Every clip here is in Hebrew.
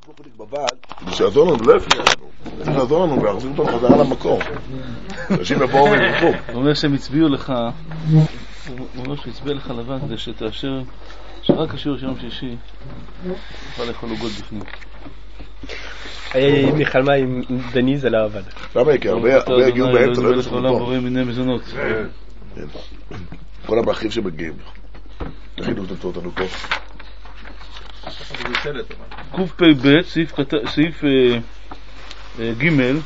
בוחניק בבעל, שיעזור לנו, לא יפריע לנו. צריך לעזור לנו ולהחזיר אותנו חזרה למקום. אנשים יבואו ומרחוב. הוא אומר שהם הצביעו לך, הוא אומר שהצביע לך לבן כדי שתאשר, שרק השיעור של יום שישי תוכל לאכול עוגות בפנים. מיכל מה עם דני זה לא עבד. למה? כי הרבה הגיעו באמצע, לא יודעים של עולם בורא מיני מזונות. כל הבאחים שמגיעים. תכינו אותנו פה. קפ"ב, סעיף ג'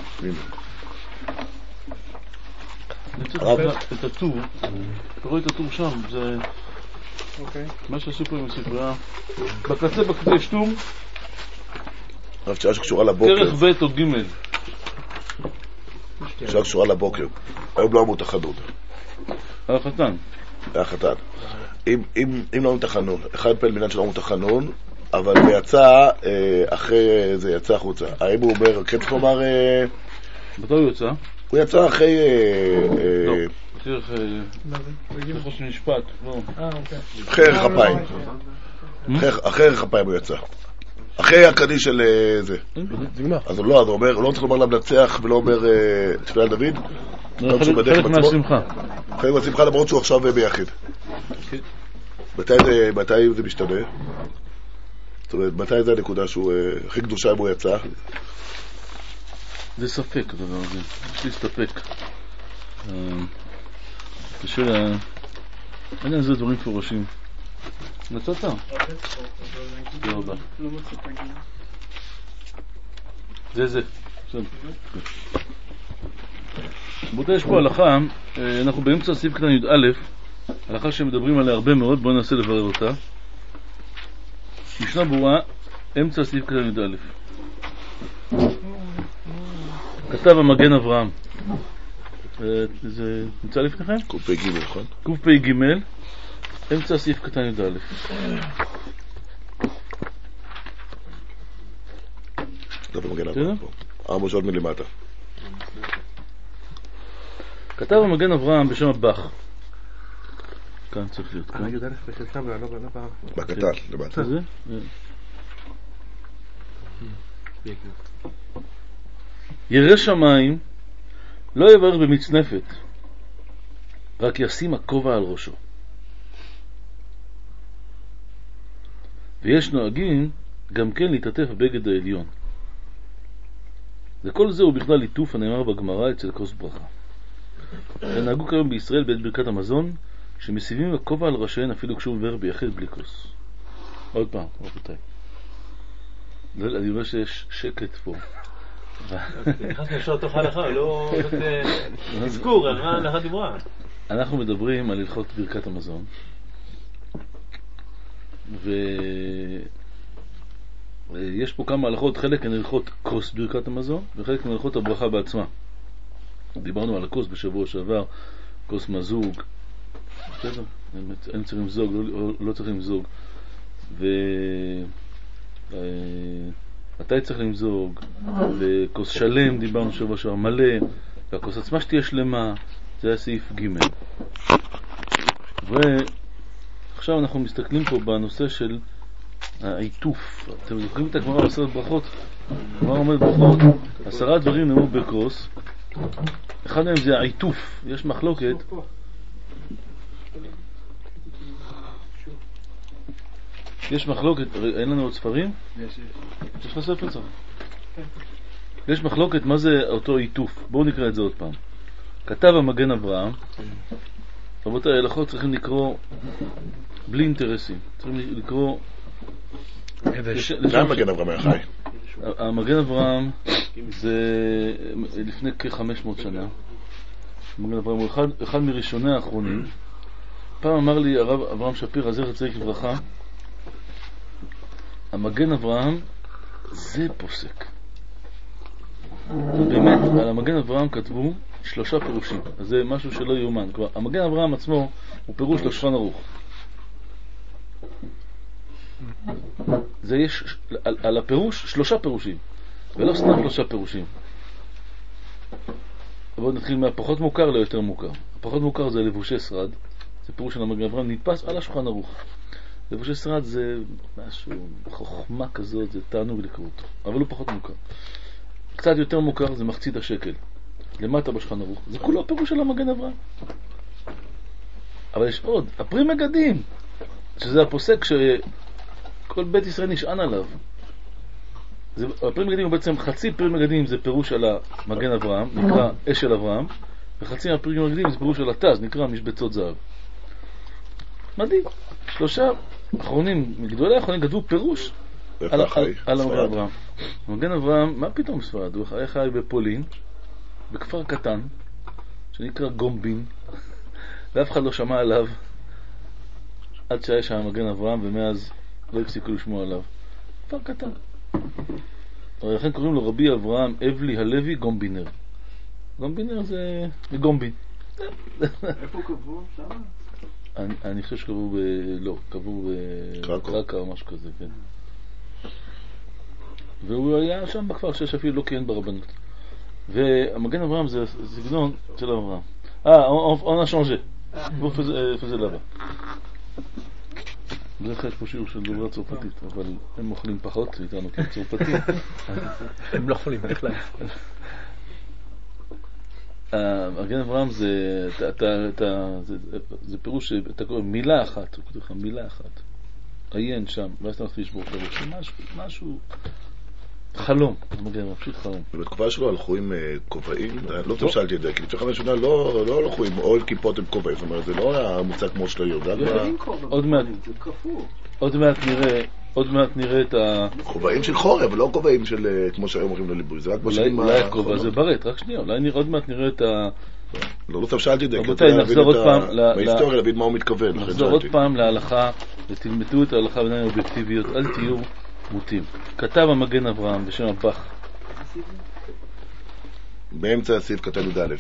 את הטור, אתה רואה את הטור שם, זה מה שעשו פה עם הספרייה. בקצה יש טור שעה שקשורה לבוקר, דרך ב' או ג' שעה שקשורה לבוקר. היום לא אמרו תחנות, החתן היה חתן. אם לא אמרו תחנון, אחד פעל מנהל שלא אמרו תחנון, אבל הוא יצא אחרי זה, יצא החוצה. האם הוא אומר, כן צריך לומר... מתי הוא יצא? הוא יצא אחרי... לא, אחרי חוש משפט, לא. אחרי ערך אפיים. אחרי ערך אפיים הוא יצא. אחרי הקדיש של זה. אז הוא לא, אז הוא אומר, הוא לא צריך לומר למנצח ולא אומר תפילה על דוד. חלק מהשמחה. חלק מהשמחה למרות שהוא עכשיו ביחיד. מתי זה משתנה? זאת אומרת, מתי זה הנקודה שהוא הכי קדושה אם הוא יצא? זה ספק הדבר הזה, יש לי ספק. קשה לה... אין על זה דברים פורשים. נצאת? לא רבה. זה. בוטה, יש פה הלכה, אנחנו באמצע סעיף קטן י"א, הלכה שמדברים עליה הרבה מאוד, בואו ננסה לברר אותה. משנה ברורה, אמצע סעיף קטן י"א. כתב המגן אברהם. זה נמצא לפניכם? קפ"ג, נכון? קפ"ג, אמצע סעיף קטן י"א. כתב המגן אברהם פה. 4 שעות מלמטה. כתב המגן אברהם בשם הבח. כאן צריך להיות כאן. בקטן, למטה. זה? ירא שמיים לא יברך במצנפת, רק ישים הכובע על ראשו. ויש נוהגים גם כן להתעטף בבגד העליון. וכל זה הוא בכלל ליטוף הנאמר בגמרא אצל כוס ברכה. ונהגו כיום בישראל בעת ברכת המזון שמסיבים הכובע על ראשיהן אפילו כשהוא עובר ביחיד בלי כוס. עוד פעם, רבותיי. אני רואה שיש שקט פה. נכנסנו לשאול תוך הלכה, לא תזכור על מה הלכה דיברה. אנחנו מדברים על הלכות ברכת המזון, ויש פה כמה הלכות, חלק הן הלכות כוס ברכת המזון וחלק הן הלכות הברכה בעצמה. דיברנו על הכוס בשבוע שעבר, כוס מזוג, בסדר? אין צריך למזוג, לא צריך למזוג, מתי צריך למזוג, וכוס שלם דיברנו שבוע שעבר מלא, והכוס עצמה שתהיה שלמה, זה היה סעיף ג'. ועכשיו אנחנו מסתכלים פה בנושא של העיטוף. אתם זוכרים את הגמרא בעשרת ברכות? הגמרא אומרת ברכות 10 דברים נאמרו בכוס, אחד מהם זה העיטוף. יש מחלוקת אין לנו עוד ספרים? יש לך ספר צריך. יש מחלוקת מה זה אותו עיטוף. בואו נקרא את זה עוד פעם. כתב המגן אברהם, רבותיי, ההלכות צריכים לקרוא בלי אינטרסים, צריכים לקרוא. זה המגן אברהם היה חי. המגן אברהם זה לפני כ-500 שנה. המגן אברהם הוא אחד מראשוני האחרונים. פעם אמר לי הרב אברהם שפיר, זכר צדיק לברכה, המגן אברהם זה פוסק. באמת, על המגן אברהם כתבו 3 פירושים. אז זה משהו שלא יאומן. כבר, המגן אברהם עצמו הוא פירוש לשולחן ערוך. זה יש על הפירוש 3 פירושים, ולא סתם 3 פירושים. בואו נתחיל מהפחות מוכר ליותר מוכר. הפחות מוכר זה לבושי שרד, זה פירוש של המגן אברהם, נתפס על השולחן ערוך. לבושי שרד זה משהו, חוכמה כזאת, זה תענוג לקרוא אותו, אבל הוא פחות מוכר. קצת יותר מוכר זה מחצית השקל, למטה בשולחן ערוך, זה כולו פירוש של המגן אברהם. אבל יש עוד, הפרי מגדים, שזה הפוסק שכל בית ישראל נשען עליו. הפרי מגדים הוא בעצם חצי פרי מגדים זה פירוש על המגן אברהם, נקרא אש של אברהם, וחצי מהפרי מגדים זה פירוש על התז, נקרא משבצות זהב. מדהים. 3 אחרונים, מגדולי האחרונים כתבו פירוש על המגן אברהם. המגן אברהם, מה פתאום ספרד? הוא היה חי בפולין, בכפר קטן, שנקרא גומבין, ואף אחד לא שמע עליו עד שהיה שם המגן אברהם, ומאז לא הפסיקו לשמוע עליו. כפר קטן. לכן קוראים לו רבי אברהם אבלי הלוי גומבינר. גומבינר זה מגומבין. איפה קבעו? שם? אני חושב שקבעו קבעו בקרקע או משהו כזה, כן. והוא היה שם בכפר שאפילו לא כיהן ברבנות. והמגן אברהם זה סגנון של אברהם. on a changé. הוא faisait là-bas. בדרך כלל יש פה שיעור של דוברה צרפתית, אבל הם אוכלים פחות איתנו כי הם צרפתים. הם לא אוכלים בכלל. המגן אברהם זה פירוש שאתה קורא מילה אחת, הוא כותב לך מילה אחת. עיין שם, ואז אתה מתחיל לשבור את הראש. משהו חלום, המגן אברהם, פשוט חלום. ובתקופה שלו הלכו עם כובעים, לא טוב שאלתי את זה, כי לפני 5 שנה לא הלכו עם אוהל כיפות עם כובעים, זאת אומרת, זה לא היה מוצא כמו של היום. עוד מעט נראה את כובעים של חורף, ולא כובעים של כמו שהיום אומרים לליבוי, זה רק בשנים אולי הכובע זה ברט, רק שנייה, אולי עוד מעט נראה את לא טוב שאלתי את זה, רבותיי, נחזור עוד פעם בהיסטוריה להבין מה הוא מתכוון. נחזור עוד פעם להלכה, ותלמדו את ההלכה בעיניים אובייקטיביות, אל תהיו מוטים. כתב המגן אברהם בשם הבח. באמצע הסעיף כתב י"א.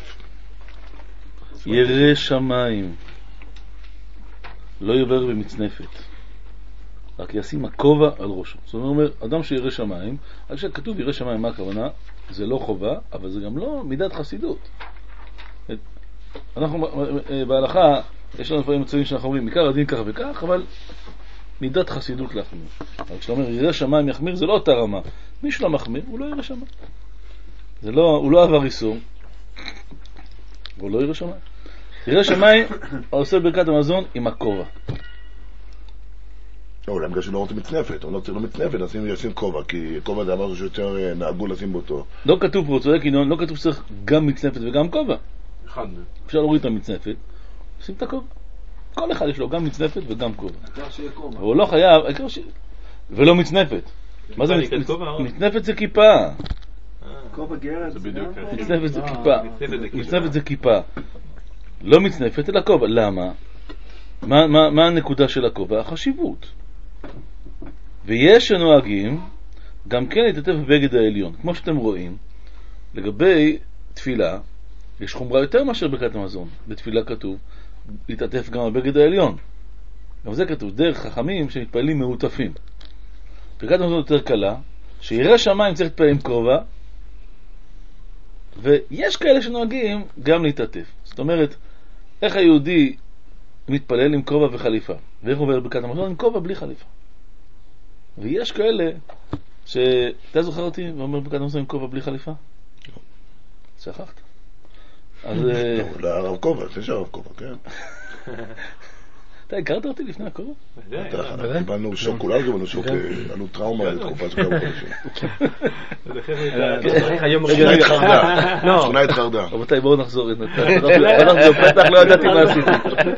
ירא שמיים לא יעבור במצנפת, רק ישים הכובע על ראשו. זאת אומרת, אדם שירא שמיים, רק שכתוב ירא שמיים, מה הכוונה? זה לא חובה, אבל זה גם לא מידת חסידות. אנחנו בהלכה יש לנו דברים מצויים שאנחנו אומרים עיקר הדין כך וכך, אבל מידת חסידות להחמיר. אבל כשאתה אומר ירא שמיים יחמיר, זה לא אותה רמה. מי שלא מחמיר הוא לא ירא שמיים, הוא לא עבר איסור, הוא לא ירא שמיים. ירא שמיים עושה ברכת המזון עם הכובע. אולי בגלל שלא רוצים מצנפת, או לא צריך מצנפת, לשים כובע, כי כובע זה אמרנו שיותר נהגו לשים באותו. לא כתוב פה, צודק ינון, לא כתוב שצריך גם מצנפת וגם כובע. אפשר להוריד את המצנפת, שים את הכובע. כל אחד יש לו גם מצנפת וגם כובע. הוא לא חייב, ולא מצנפת. מה זה מצנפת? זה כיפה. כובע גרץ. מצנפת זה כיפה. מצנפת זה כיפה. לא מצנפת אלא כובע. למה? מה הנקודה של הכובע? החשיבות. ויש שנוהגים גם כן להתעטף בבגד העליון. כמו שאתם רואים, לגבי תפילה, יש חומרה יותר מאשר ברכת המזון. בתפילה כתוב, להתעטף גם בבגד העליון. גם זה כתוב, דרך חכמים שמתפעלים מעוטפים. ברכת המזון יותר קלה, שירא שמיים צריך להתפעל עם כובע, ויש כאלה שנוהגים גם להתעטף. זאת אומרת, איך היהודי מתפלל עם כובע וחליפה, ואיך עובר ברכת המזון עם כובע בלי חליפה. ויש כאלה אתה זוכר אותי ואומר ברכת המזון עם כובע בלי חליפה? שכחת. אז לא, הרב כובע, זה שהרב כובע, כן. אתה הכרת אותי לפני הכובע? קיבלנו שוק, כולנו קיבלנו שוק, ענו טראומה לתקופה של כמה חודשים. שכונה התחרדה. רבותיי, בואו נחזור. פתח לא ידעתי מה עשיתי.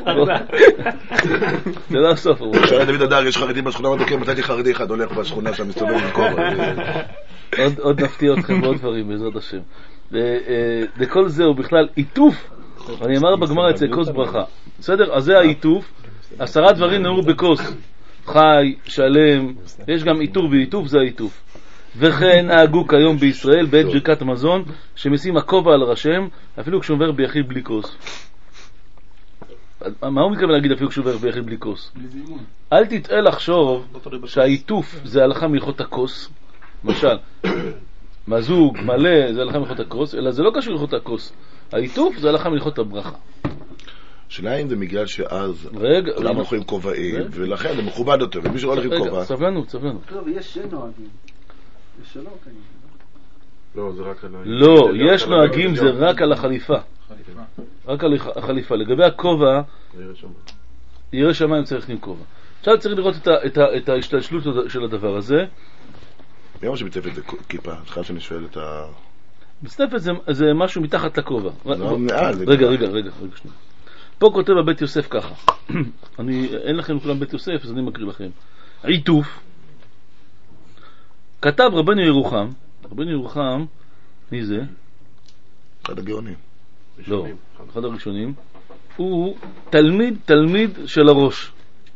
זה לא הסוף. שאלה דוד אדר, יש חרדים בשכונה, מצאתי חרדי אחד הולך בשכונה שם מסתובב עם כובע. עוד נפתיע אתכם בעוד דברים בעזרת השם. וכל זה הוא בכלל עיטוף. אני אמר בגמרא אצל כוס ברכה. בסדר? אז זה העיטוף. 10 דברים נאמרו בכוס. חי, שלם, יש גם עיטור ועיטוף, זה העיטוף. וכן נהגו כיום בישראל בעת ברכת המזון שמשים הכובע על ראשם אפילו כשהוא עובר ביחיד בלי כוס. מה הוא מתכוון להגיד אפילו כשהוא עובר ביחיד בלי כוס? אל תטעה לחשוב שהעיטוף זה הלכה מלכות הכוס, למשל מזוג, מלא, זה הלכה מלכות הכוס, אלא זה לא קשור ללכות הכוס. העיטוף זה הלכה מלכות הברכה. השאלה אם זה בגלל שאז כולם הולכו עם כובעים, ולכן זה מכובד יותר, ומי שלא הולך עם כובע... סבלנות. טוב, יש נוהגים. יש שלא כנראה. לא, זה רק על... לא, יש נוהגים, זה רק על החליפה. רק על החליפה. לגבי הכובע, ירא שמיים צריך עם כובע. עכשיו צריך לראות את ההשתלשלות של הדבר הזה. מי אמר שמצטפת זה כיפה? סליחה שאני שואל את ה... מצטפת זה משהו מתחת לכובע. רגע, שנייה. פה כותב הבית יוסף ככה. אין לכם כולם בית יוסף, אז אני מקריא לכם. עיטוף. כתב רבנו ירוחם. רבנו ירוחם, מי זה? אחד הגאונים. לא, אחד הראשונים. הוא תלמיד של הראש.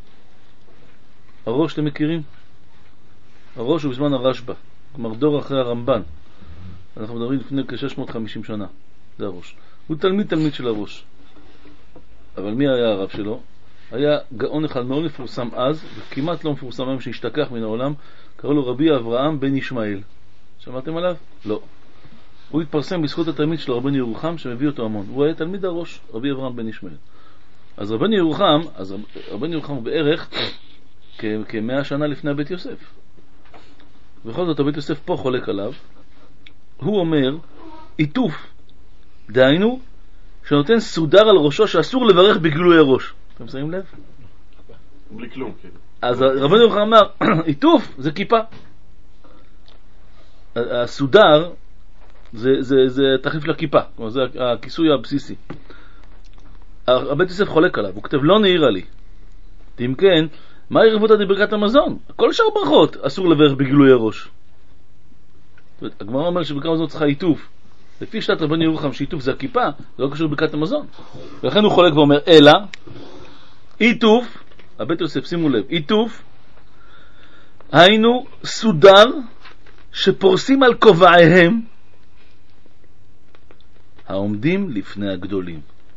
הראש אתם מכירים? הראש הוא בזמן הרשב"א, כלומר דור אחרי הרמב"ן. אנחנו מדברים לפני כ-650 שנה. זה הראש. הוא תלמיד של הראש. אבל מי היה הרב שלו? היה גאון אחד מאוד מפורסם אז, וכמעט לא מפורסם היום שהשתכח מן העולם, קראו לו רבי אברהם בן ישמעאל. שמעתם עליו? לא. הוא התפרסם בזכות התלמיד שלו, רבנו ירוחם, שמביא אותו המון. הוא היה תלמיד הראש, רבי אברהם בן ישמעאל. אז רבנו ירוחם הוא בערך כ-100 שנה לפני בית יוסף. בכל זאת, הבית יוסף פה חולק עליו. הוא אומר, עיטוף, דהיינו, שנותן סודר על ראשו שאסור לברך בגילוי הראש. אתם שמים לב? בלי כלום, כן. אז רבנו ירוחם אמר, עיטוף זה כיפה. הסודר זה תחליף לכיפה, כלומר זה הכיסוי הבסיסי. הבית יוסף חולק עליו, הוא כתב לא נעירה לי. אם כן, מה ירבותא דברכת המזון? כל שאר ברכות אסור לברך בגילוי הראש. הגמרא אומר שברכת המזון צריכה עיטוף. לפי שיטת רבנו ירוחם שעיטוף זה הכיפה, זה לא קשור לברכת המזון. ולכן הוא חולק ואומר אלא עיטוף, הבית יוסף שימו לב, עיטוף היינו סודר שפורסים על כובעיהם העומדים לפני הגדולים.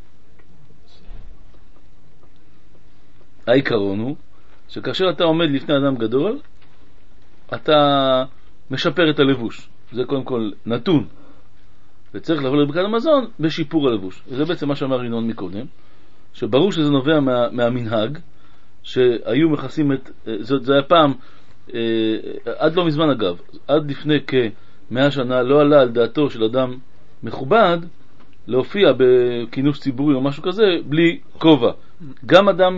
העיקרון הוא שכאשר אתה עומד לפני אדם גדול, אתה משפר את הלבוש. זה קודם כל נתון. וצריך לבוא לברכת המזון בשיפור הלבוש. וזה בעצם מה שאמר ינון מקודם, שברור שזה נובע מהמנהג, שהיו מכסים את... זה היה פעם, עד לא מזמן אגב, עד לפני כ-100 שנה לא עלה על דעתו של אדם מכובד להופיע בכינוס ציבורי או משהו כזה בלי כובע. גם אדם...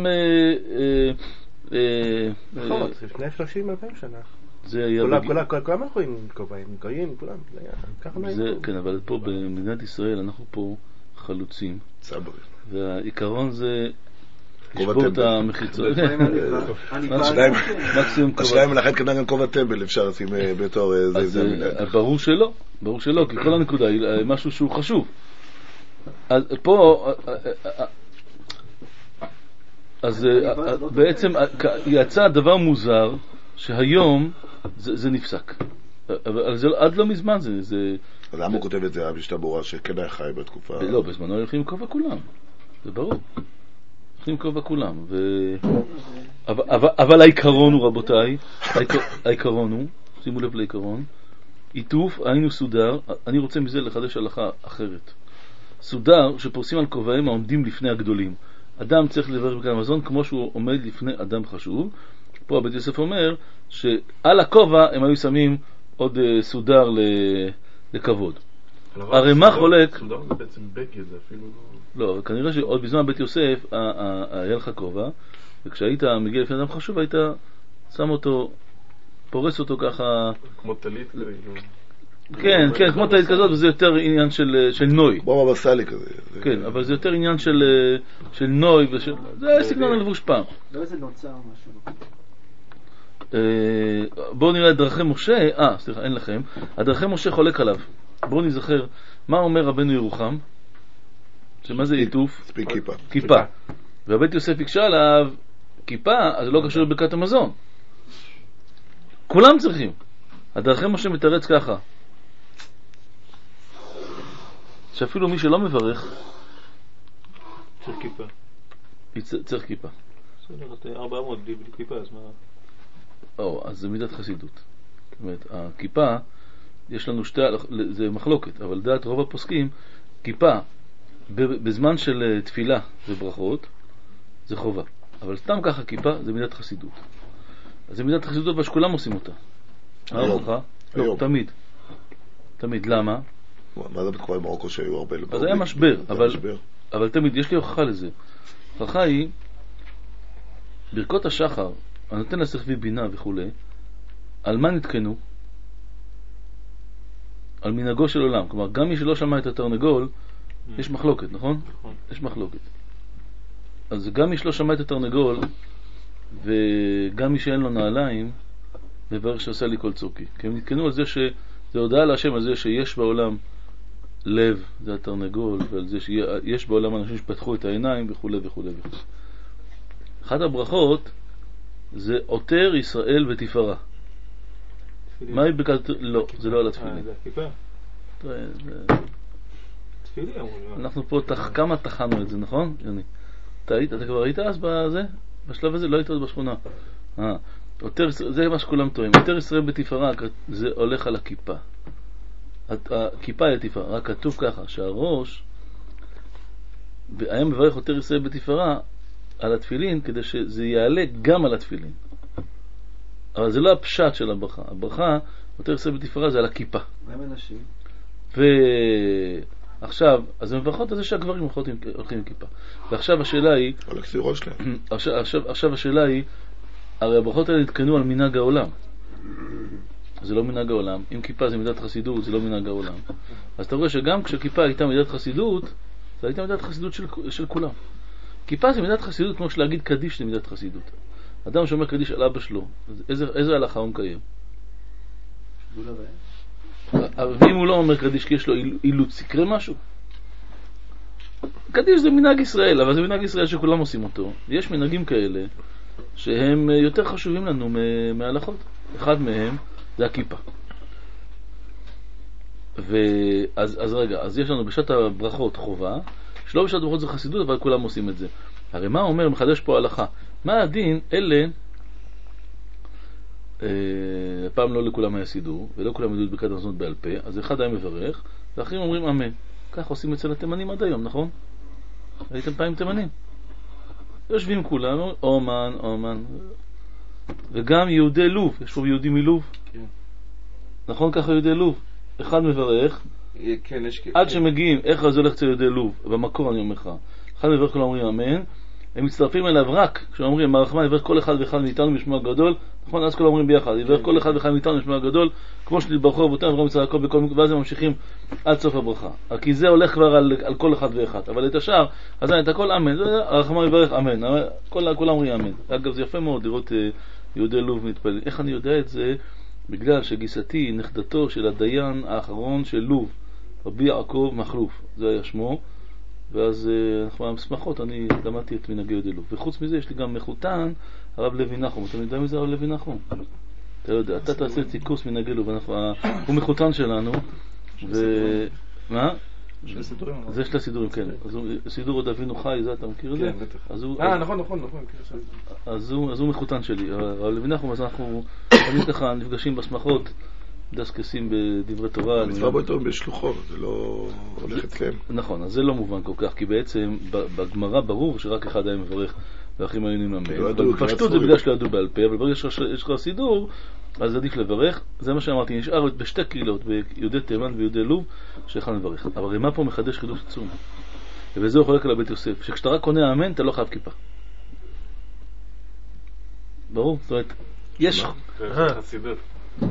נכון, לפני 30,000 שנה. זה היה... כולם הלכו עם כובעים, גויים, כולם. כן, אבל פה במדינת ישראל אנחנו פה חלוצים. צברי. והעיקרון זה... לשבור את המחיצות. השאלה מלאכת כנראה גם כובע טמבל אפשר לשים בתור... ברור שלא, כי כל הנקודה היא משהו שהוא חשוב. אז פה... אז בעצם יצא דבר מוזר שהיום זה נפסק. אבל עד לא מזמן זה... למה הוא כותב את זה אבי שטבורה שכן היה חי בתקופה? לא, בזמנו הולכים עם כובע כולם. זה ברור. הולכים כובע כולם. אבל העיקרון הוא, רבותיי, העיקרון הוא, שימו לב לעיקרון, עיטוף, היינו סודר, אני רוצה מזה לחדש הלכה אחרת. סודר שפורסים על כובעים העומדים לפני הגדולים. אדם צריך לברך ברכת המזון כמו שהוא עומד לפני אדם חשוב. פה הבית יוסף אומר שעל הכובע הם היו שמים עוד סודר לכבוד. הרי מה חולק? סודר זה בעצם בגד, זה אפילו לא, כנראה שעוד בזמן בית יוסף היה לך כובע, וכשהיית מגיע לפני אדם חשוב היית שם אותו, פורס אותו ככה כמו טלית. כן, כמו טלית כזאת, וזה יותר עניין של נוי. בוא מבסלי כזה. כן, אבל זה יותר עניין של נוי, זה סגנון הלבוש פעם. לא איזה נוצר משהו. בואו נראה את דרכי משה, סליחה, אין לכם. הדרכי משה חולק עליו. בואו נזכר, מה אומר רבנו ירוחם? שמה זה עיטוף? כיפה. והבית יוסף הקשה עליו כיפה, אז לא קשור לברכת המזון. כולם צריכים. הדרכי משה מתרץ ככה, שאפילו מי שלא מברך צריך כיפה. צריך כיפה. 400 בלי כיפה, אז מה? אז זה מידת חסידות. זאת אומרת, הכיפה, יש לנו זה מחלוקת, אבל דעת רוב הפוסקים, כיפה בזמן של תפילה וברכות זה חובה, אבל סתם ככה כיפה זה מידת חסידות. אז זה מידת חסידות אבל שכולם עושים אותה. היום. לא, תמיד. למה? מה זה בתקופה במרוקו שהיו הרבה... אז היה משבר, אבל תמיד יש לי הוכחה לזה. הוכחה היא ברכות השחר, הנותן לשכבי בינה וכו', על מה נתקנו? על מנהגו של עולם. כלומר, גם מי שלא שמע את התרנגול, יש מחלוקת, נכון? יש מחלוקת. אז גם מי שלא שמע את התרנגול, וגם מי שאין לו נעליים, מברך שעושה לי כל צוקי. כי הם נתקנו על זה שזה הודעה להשם על זה שיש בעולם לב, זה התרנגול, ועל זה שיש בעולם אנשים שפתחו את העיניים וכו' וכו' וכו'. אחת הברכות זה עוטר ישראל ותפארה. מה היא בקלת... לא, זה לא על התפילין. זה הכיפה. תפילי אמרו לי. אנחנו פה כמה תחנו את זה, נכון? יוני. אתה כבר היית אז בזה? בשלב הזה? לא היית עוד בשכונה. זה מה שכולם טועים. עוטר ישראל בתפארה זה הולך על הכיפה. הכיפה היא התפארה. רק כתוב ככה, שהראש היה מברך עוטר ישראל בתפארה על התפילין כדי שזה יעלה גם על התפילין. אבל זה לא הפשט של הברכה. הברכה, עוטר ישראל בתפארה, זה על הכיפה. מה עם אנשים? ועכשיו, אז הם מברכות על זה שהגברים הולכים עם כיפה. ועכשיו השאלה היא... על הכסירות שלהם. עכשיו השאלה היא, הרי הברכות האלה נתקנו על מנהג העולם. זה לא מנהג העולם. אם כיפה זה מידת חסידות, זה לא מנהג העולם. אז אתה רואה שגם כשכיפה הייתה מידת חסידות, זה הייתה מידת חסידות של כולם. כיפה זה מידת חסידות כמו שלהגיד קדיש זה מידת חסידות. אדם שאומר קדיש על אבא שלו, איזה הלכה הוא מקיים? ואם הוא לא אומר קדיש כי יש לו אילוץ, יקרה משהו? קדיש זה מנהג ישראל, אבל זה מנהג ישראל שכולם עושים אותו. יש מנהגים כאלה שהם יותר חשובים לנו מההלכות. אחד מהם זה הכיפה. אז רגע, אז יש לנו בשעת הברכות חובה, שלא בשעת הברכות זה חסידות, אבל כולם עושים את זה. הרי מה אומר, מחדש פה הלכה? מה הדין? אלה, הפעם לא לכולם היה סידור, ולא כולם ידעו את ברכת המזון בעל פה, אז אחד היה מברך, ואחרים אומרים אמן. כך עושים אצל התימנים עד היום, נכון? הייתם פעם תימנים. יושבים כולם, אומן, וגם יהודי לוב, יש פה יהודים מלוב. כן. נכון ככה יהודי לוב? אחד מברך, כן, עד שמגיעים, איך זה הולך אצל יהודי לוב, במקור אני אומר לך, אחד מברך כולם אומרים אמן, הם מצטרפים אליו רק כשאומרים הרחמן יברך כל אחד ואחד מאיתנו משמוע גדול, נכון? אז כולם אומרים ביחד, יברך כל אחד ואחד מאיתנו משמוע גדול, כמו שנתברכו אבותינו אברהם יצחק יעקב בכל מקום, ואז הם ממשיכים עד סוף הברכה. כי זה הולך כבר על כל אחד ואחד, אבל את השאר, אז את הכל אמן, הרחמן יברך אמן, כולם אומרים אמן. אגב, זה יפה מאוד לראות יהודי לוב מתפלל. איך אני יודע את זה? בגלל שגיסתי נכדתו של הדיין האחרון של לוב, רבי יעקב מחלוף, זה היה שמו. ואז אנחנו בשמחות, אני למדתי את מנהגי יהודי לוב. וחוץ מזה יש לי גם מחותן, הרב לוי נחום. אתה יודע מי זה הרב לוי נחום? אתה יודע, אתה תעשה את קורס מנהגי לוב, הוא מחותן שלנו. מה? זה של הסידורים, כן. סידור עוד אבינו חי, זה אתה מכיר את זה? כן, בטח. נכון. אז הוא מחותן שלי, הרב לוי נחום. אז אנחנו תמיד ככה נפגשים בשמחות, דסקסים בדברי תורה. מצווה בו יותר בשלוחו, זה לא הולך אצלם. נכון, אז זה לא מובן כל כך, כי בעצם בגמרא ברור שרק אחד היה מברך ואחרים היו נמאמן. בפשטות זה בגלל שלא ידעו בעל פה, אבל ברגע שיש לך סידור, אז עדיף לברך. זה מה שאמרתי, נשאר בשתי קהילות, ביהודי תימן ויהודי לוב, שאחד מברך. אבל מה פה מחדש חידוש עצום? ובזה הוא חולק על הבית יוסף, שכשאתה רק עונה אמן, אתה לא חייב כיפה. ברור? זאת אומרת, יש... חסידות.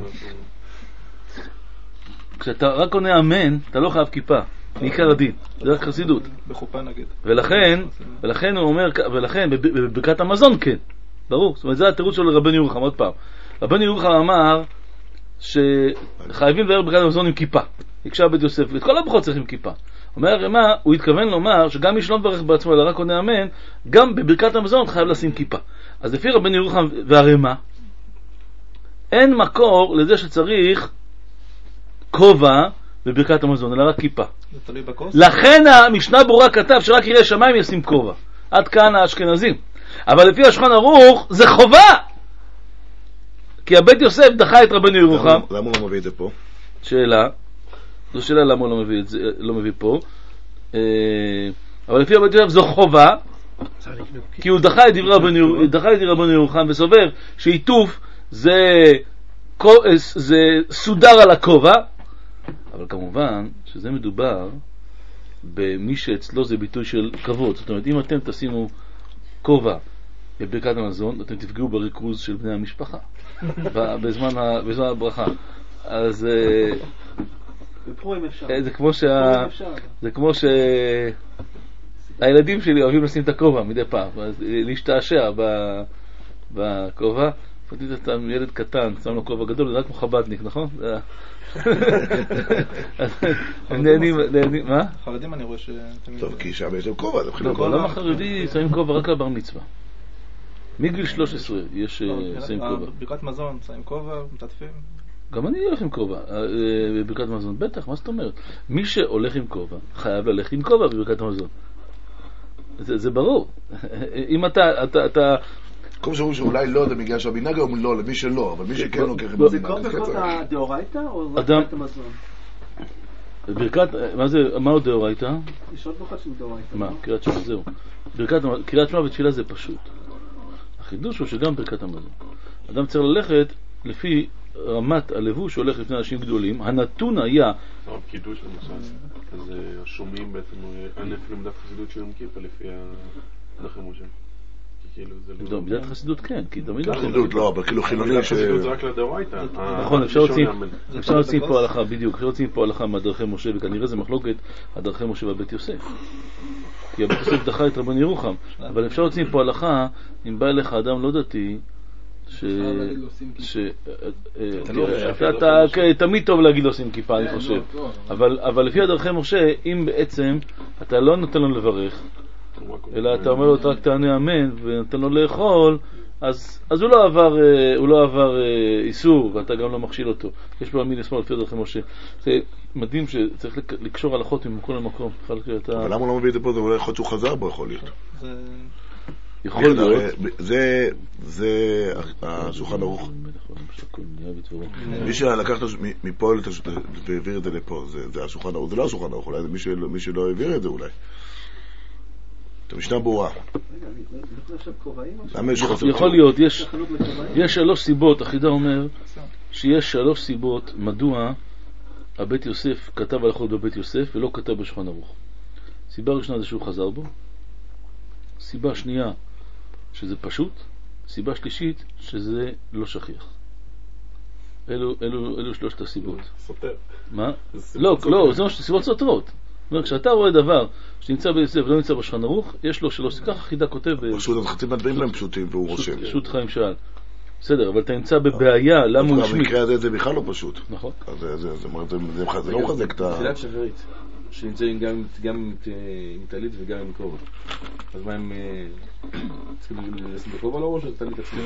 כשאתה רק עונה אמן, אתה לא חייב כיפה, מעיקר הדין, זה רק חסידות. בחופה נגד. ולכן הוא אומר, ולכן בברכת המזון כן, ברור. זאת אומרת, זה התירוץ שלו לרבן ירוחם, עוד פעם. רבן ירוחם אמר שחייבים לברך ברכת המזון עם כיפה. הקשה בית יוסף, ואת כל הברכות צריכים כיפה. אומר הרמ"א, הוא התכוון לומר שגם מי שלא מברך בעצמו אלא רק עונה אמן, גם בברכת המזון חייב לשים כיפה. אז לפי רבן ירוחם והרמ"א, אין מקור לזה שצריך כובע בברכת המזון, אלא רק כיפה. זה תלוי בכוס? לכן המשנה ברורה כתב שרק יראי שמיים ישים כובע. עד כאן האשכנזים. אבל לפי השולחן ערוך זה חובה! כי הבית יוסף דחה את רבן ירוחם. למה הוא לא מביא את זה פה? שאלה. זו שאלה למה הוא לא מביא פה. אבל לפי הבית יוסף זו חובה, כי הוא דחה את דברי רבנו ירוחם וסובר שעיטוף זה סודר על הכובע, אבל כמובן שזה מדובר במי שאצלו זה ביטוי של כבוד. זאת אומרת, אם אתם תשימו כובע בברכת המזון, אתם תפגעו בריכוז של בני המשפחה בזמן הברכה. אז זה כמו שהילדים שלי אוהבים לשים את הכובע מדי פעם, להשתעשע בכובע. פתית אתה ילד קטן, שם לו כובע גדול, זה רק כמו חבדניק, נכון? מה? חרדים אני רואה טוב, כי שם יש להם כובע, זה לא, בעולם החרדי שמים כובע רק לבר מצווה. מגיל 13 יש שמים כובע. ברכת מזון, שמים כובע, מתעטפים. גם אני הולך עם כובע בברכת מזון, בטח, מה זאת אומרת? מי שהולך עם כובע חייב ללכת עם כובע בברכת המזון. זה ברור. אם אתה כל שאומרים שאולי לא, זה בגלל שהמנהג היום לא, למי שלא, אבל מי שכן לוקח את זה כל ברכות הדאורייתא או ברכת המזון? ברכת, מה עוד דאורייתא? יש עוד ברכות של דאורייתא. מה? קריאת שמע, זהו. קריאת שמע ותפילה זה פשוט. החידוש הוא שגם ברכת המזון. אדם צריך ללכת לפי רמת הלבוש שהולך לפני אנשים גדולים. הנתון היה... קידוש למשל, אז השומעים בעצם, אין אפילו מדף חסידות של יום כיפה לפי הדרכי משה. לא, בדעת חסידות כן, כי תמיד חסידות לא, אבל כאילו חילוני חסידות זה רק לדאורייתא. נכון, אפשר להוציא פה הלכה, בדיוק, אפשר להוציא פה הלכה מהדרכי משה, וכנראה זה מחלוקת הדרכי משה והבית יוסף, כי הבית יוסף דחה את רבן ירוחם, אבל אפשר להוציא פה הלכה אם בא אליך אדם לא דתי, תמיד טוב להגיד לו שים כיפה, אני חושב, אבל לפי הדרכי משה, אם בעצם אתה לא נותן לו לברך, אלא אתה אומר לו רק תענה אמן ונתן לו לאכול, אז הוא לא עבר איסור, ואתה גם לא מכשיל אותו. יש פה עמיד לשמאל לפי דרכי משה. זה מדהים שצריך לקשור הלכות ממקום למקום. אבל למה הוא לא מביא את זה פה? זה אולי יכול להיות שהוא חזר בו, יכול להיות. יכול להיות. זה השולחן ערוך. מי שלקח מפה והעביר את זה לפה, זה השולחן ערוך. זה לא השולחן ערוך, אולי זה מי שלא העביר את זה אולי. המשנה ברורה. יכול להיות, יש 3 סיבות, החידה אומר שיש 3 סיבות מדוע הבית יוסף כתב הלכות בבית יוסף ולא כתב בשולחן ערוך. סיבה ראשונה זה שהוא חזר בו, סיבה שנייה שזה פשוט, סיבה שלישית שזה לא שכיח. אלו 3 הסיבות. סותר. מה? לא, זה סיבות סותרות. כשאתה רואה דבר שנמצא ביוסף ולא נמצא בשולחן ערוך, יש לו 3, ככה חידה כותב פשוט, אז חצי מהדברים הם פשוטים והוא רושם. פשוט חיים שאל. בסדר, אבל אתה נמצא בבעיה, למה הוא השמיט? במקרה הזה זה בכלל לא פשוט. נכון. זה לא מחזק את ה... תפילת שברית, שנמצאים גם עם טלית וגם עם כובע. אז מה הם צריכים לשים בכובע לא ראש או טלית עצמי?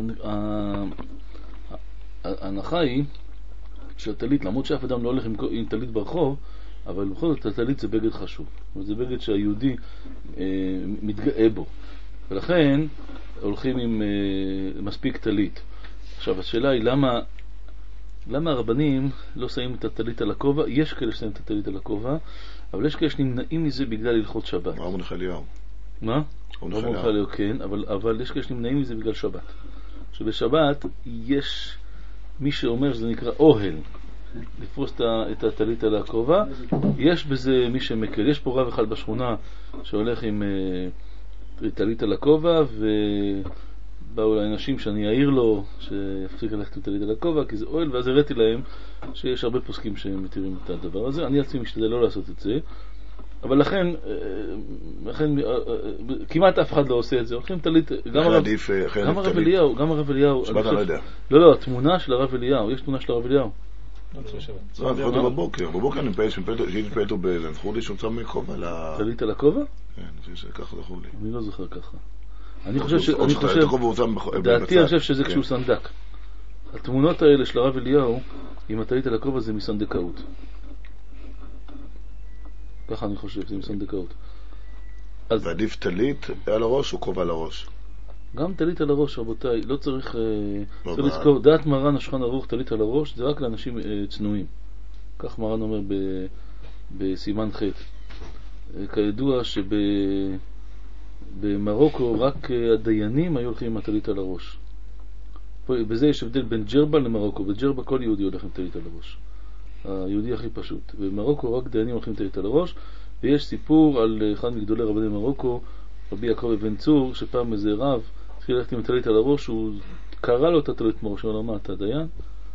ההנחה היא שהטלית, למרות שאף אדם לא הולך עם טלית ברחוב, אבל בכל זאת הטלית זה בגד חשוב, זה בגד שהיהודי מתגאה בו, ולכן הולכים עם מספיק טלית. עכשיו השאלה היא למה הרבנים לא שמים את הטלית על הכובע? יש כאלה ששמים את הטלית על הכובע, אבל יש כאלה שנמנעים מזה בגלל הלכות שבת. רבן חליהו. מה? רבן חליהו כן, אבל יש כאלה שנמנעים מזה בגלל שבת. שבשבת יש מי שאומר שזה נקרא אוהל, לפרוס את הטלית על הכובע. יש בזה מי שמקל. יש פה רב אחד בשכונה שהולך עם טלית על הכובע, ובאו לאנשים שאני אעיר לו שיפסיק ללכת עם טלית על הכובע כי זה אוהל, ואז הראיתי להם שיש הרבה פוסקים שמתירים את הדבר הזה. אני עצמי משתדל לא לעשות את זה, אבל לכן כמעט אף אחד לא עושה את זה. הולכים טלית, גם הרב אליהו, שבת אני לא יודע. לא, התמונה של הרב אליהו, יש תמונה של הרב אליהו. לא, אני חושב בבוקר אני מתפעל אותו באיזה, זכור לי שהוא שם כובע טלית על הכובע? כן, אני חושב שככה זכור לי. אני לא זוכר ככה. אני חושב שזה כשהוא סנדק. התמונות האלה של הרב אליהו עם הטלית על הכובע זה מסנדקאות. ככה אני חושב, זה מסנדקאות. ועדיף טלית על הראש או כובע על הראש? גם טלית על הראש, רבותיי, לא צריך לזכור, דעת מרן השולחן ערוך טלית על הראש זה רק לאנשים צנועים. כך מרן אומר בסימן ח'. כידוע שבמרוקו רק הדיינים היו הולכים עם הטלית על הראש. בזה יש הבדל בין ג'רבה למרוקו. בג'רבה כל יהודי הולך עם טלית על הראש. היהודי הכי פשוט. במרוקו רק דיינים הולכים עם טלית על הראש, ויש סיפור על אחד מגדולי רבני מרוקו, רבי יעקב אבן צור, שפעם איזה רב התחיל ללכת עם הטלית על הראש, הוא קרא לו את הטלית מראש, הוא אמר, מה, אתה דיין?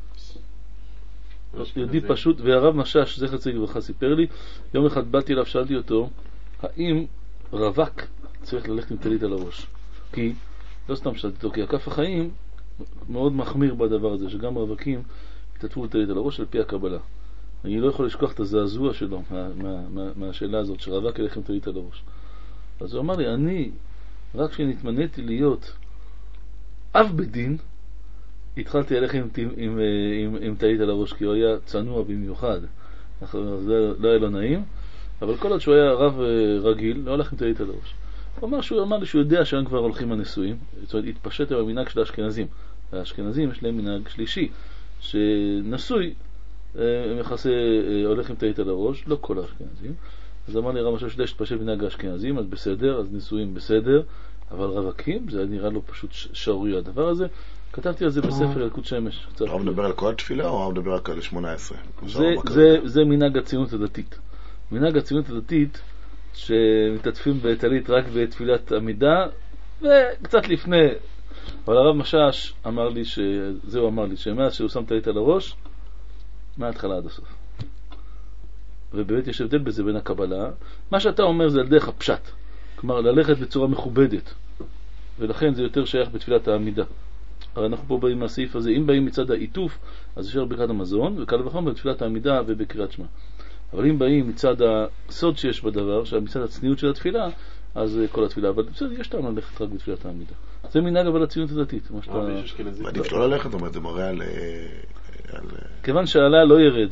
יהודי פשוט, והרב משש, זכר צדיק לברכה, סיפר לי, יום אחד באתי אליו, שאלתי אותו, האם רווק צריך ללכת עם טלית על הראש? כי, לא סתם שאלתי אותו, כי הכף החיים מאוד מחמיר בדבר הזה, שגם רווקים התעטפו טלית על הראש על פי הקבלה. אני לא יכול לשכוח את הזעזוע שלו מהשאלה הזאת, שרווק ילך עם טלית על הראש. אז הוא אמר לי, אני, רק כשנתמניתי להיות אב בדין, התחלתי ללכת עם טלית על הראש, כי הוא היה צנוע במיוחד. זה לא היה לו נעים, אבל כל עוד שהוא היה רב רגיל, לא הולך עם טלית על הראש. הוא אמר לי שהוא יודע שהם כבר הולכים הנשואים, זאת אומרת, התפשט עם המנהג של האשכנזים. האשכנזים יש להם מנהג שלישי, שנשוי מכסה הולך עם טלית על הראש, לא כל האשכנזים. אז אמר לי רב משהו שדי שתפשט מנהג האשכנזים, אז בסדר, אז נשואים בסדר, אבל רווקים, זה נראה לו פשוט שערוריה הדבר הזה. כתבתי על זה בספר ילקוט שמש. הוא מדבר על כל התפילה או הוא מדבר רק על 18? זה מנהג הציונות הדתית. מנהג הציונות הדתית שמתעטפים בטלית רק בתפילת עמידה, וקצת לפני. אבל הרב משש אמר לי זהו, אמר לי שמאז שהוא שם טלית על הראש, מההתחלה עד הסוף. ובאמת יש הבדל בזה בין הקבלה. מה שאתה אומר זה על דרך הפשט, כלומר ללכת בצורה מכובדת, ולכן זה יותר שייך בתפילת העמידה. הרי אנחנו פה באים מהסעיף הזה, אם באים מצד העיטוף, אז אפשר ברכת המזון, וקל וחומר בתפילת העמידה ובקריאת שמע. אבל אם באים מצד הסוד שיש בדבר, מצד הצניעות של התפילה, אז כל התפילה. אבל בסדר, יש טעם ללכת רק בתפילת העמידה. זה מנהג אבל הציונות הדתית. עדיף לא ללכת, זאת אומרת, זה מראה על... כיוון שעלה לא ירד.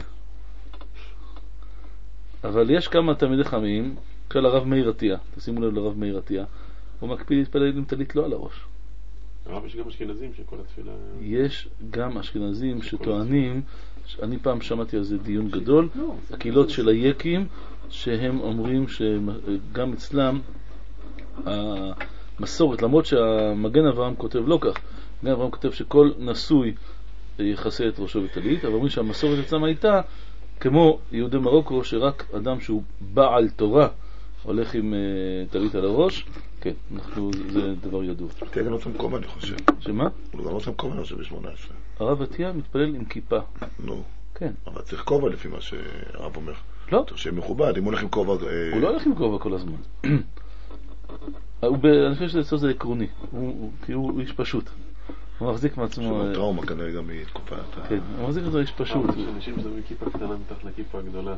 אבל יש כמה תלמידי חכמים, כל הרב מאיר עטיה, תשימו לב לרב מאיר עטיה, הוא מקפיד להתפלל עם טלית לא על הראש. הרב, יש גם אשכנזים שכל התפילה... יש גם אשכנזים שטוענים, אני פעם שמעתי על זה דיון גדול, הקהילות של היקים, שהם אומרים שגם אצלם המסורת, למרות שהמגן אברהם כותב לא כך, מגן אברהם כותב שכל נשוי יחסה את ראשו בטלית, אבל אומרים שהמסורת אצלם הייתה כמו יהודי מרוקו, שרק אדם שהוא בעל תורה הולך עם טלית על הראש. כן, זה דבר ידוע. תהיה גם עושים כובע, אני חושב. שמה? הוא גם עושים כובע, אני חושב, ב-18. הרב עטיה מתפלל עם כיפה. נו. כן. אבל צריך כובע לפי מה שהרב אומר. לא. שיהיה מכובד, אם הוא הולך עם כובע... הוא לא הולך עם כובע כל הזמן. אני חושב שזה אצלו זה עקרוני. כי הוא איש פשוט. הוא מחזיק מעצמו... שהוא טראומה כנראה גם מתקופה... כן, הוא מחזיק את זה איש פשוט. אנשים שמים כיפה קטנה מתחת לכיפה הגדולה.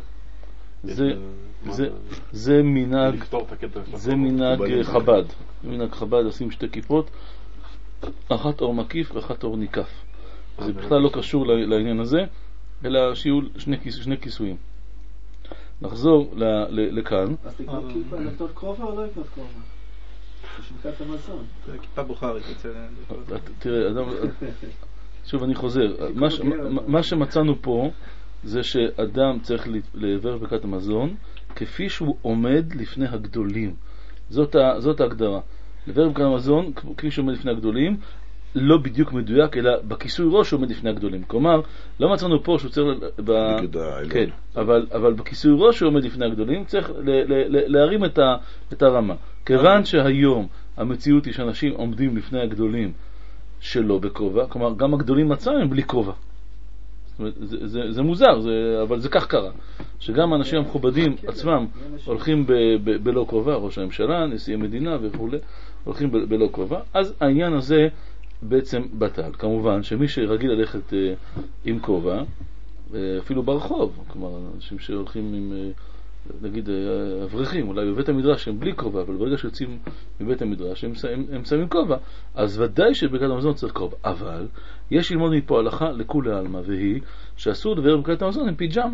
זה מנהג חב"ד. מנהג חב"ד עושים שתי כיפות, אחת אור מקיף ואחת אור ניקף. זה בכלל לא קשור לעניין הזה, אלא שיהיו שני כיסויים. נחזור לכאן. אז תקנות כיפה לקנות קרובה או לא לקנות קרובה? בשמקת המזון. זה כיפה בוחרית. תראה, שוב אני חוזר. מה שמצאנו פה זה שאדם צריך לעבר ברכת המזון כפי שהוא עומד לפני הגדולים. זאת ההגדרה. לעבר ברכת המזון כפי שהוא עומד לפני הגדולים, לא בדיוק מדויק, אלא בכיסוי ראש שהוא עומד לפני הגדולים. כלומר, לא מצאנו פה שהוא צריך... כן, אבל בכיסוי ראש שהוא עומד לפני הגדולים, צריך להרים את הרמה. כיוון שהיום המציאות היא שאנשים עומדים לפני הגדולים שלא בכובע, כלומר, גם הגדולים עצמם הם בלי כובע. זה מוזר, אבל זה כך קרה, שגם האנשים המכובדים עצמם הולכים בלא כובע, ראש הממשלה, נשיא המדינה וכו', הולכים בלא כובע. אז העניין הזה בעצם בטל. כמובן שמי שרגיל ללכת עם כובע, אפילו ברחוב, כלומר אנשים שהולכים עם, נגיד אברכים, אולי בבית המדרש הם בלי כובע, אבל ברגע שיוצאים מבית המדרש הם שמים כובע, אז ודאי שברכת המזון צריך כובע. אבל יש ללמוד מפה הלכה לכולי עלמא, והיא שאסור לבאר ברכת המזון עם פיג'מה.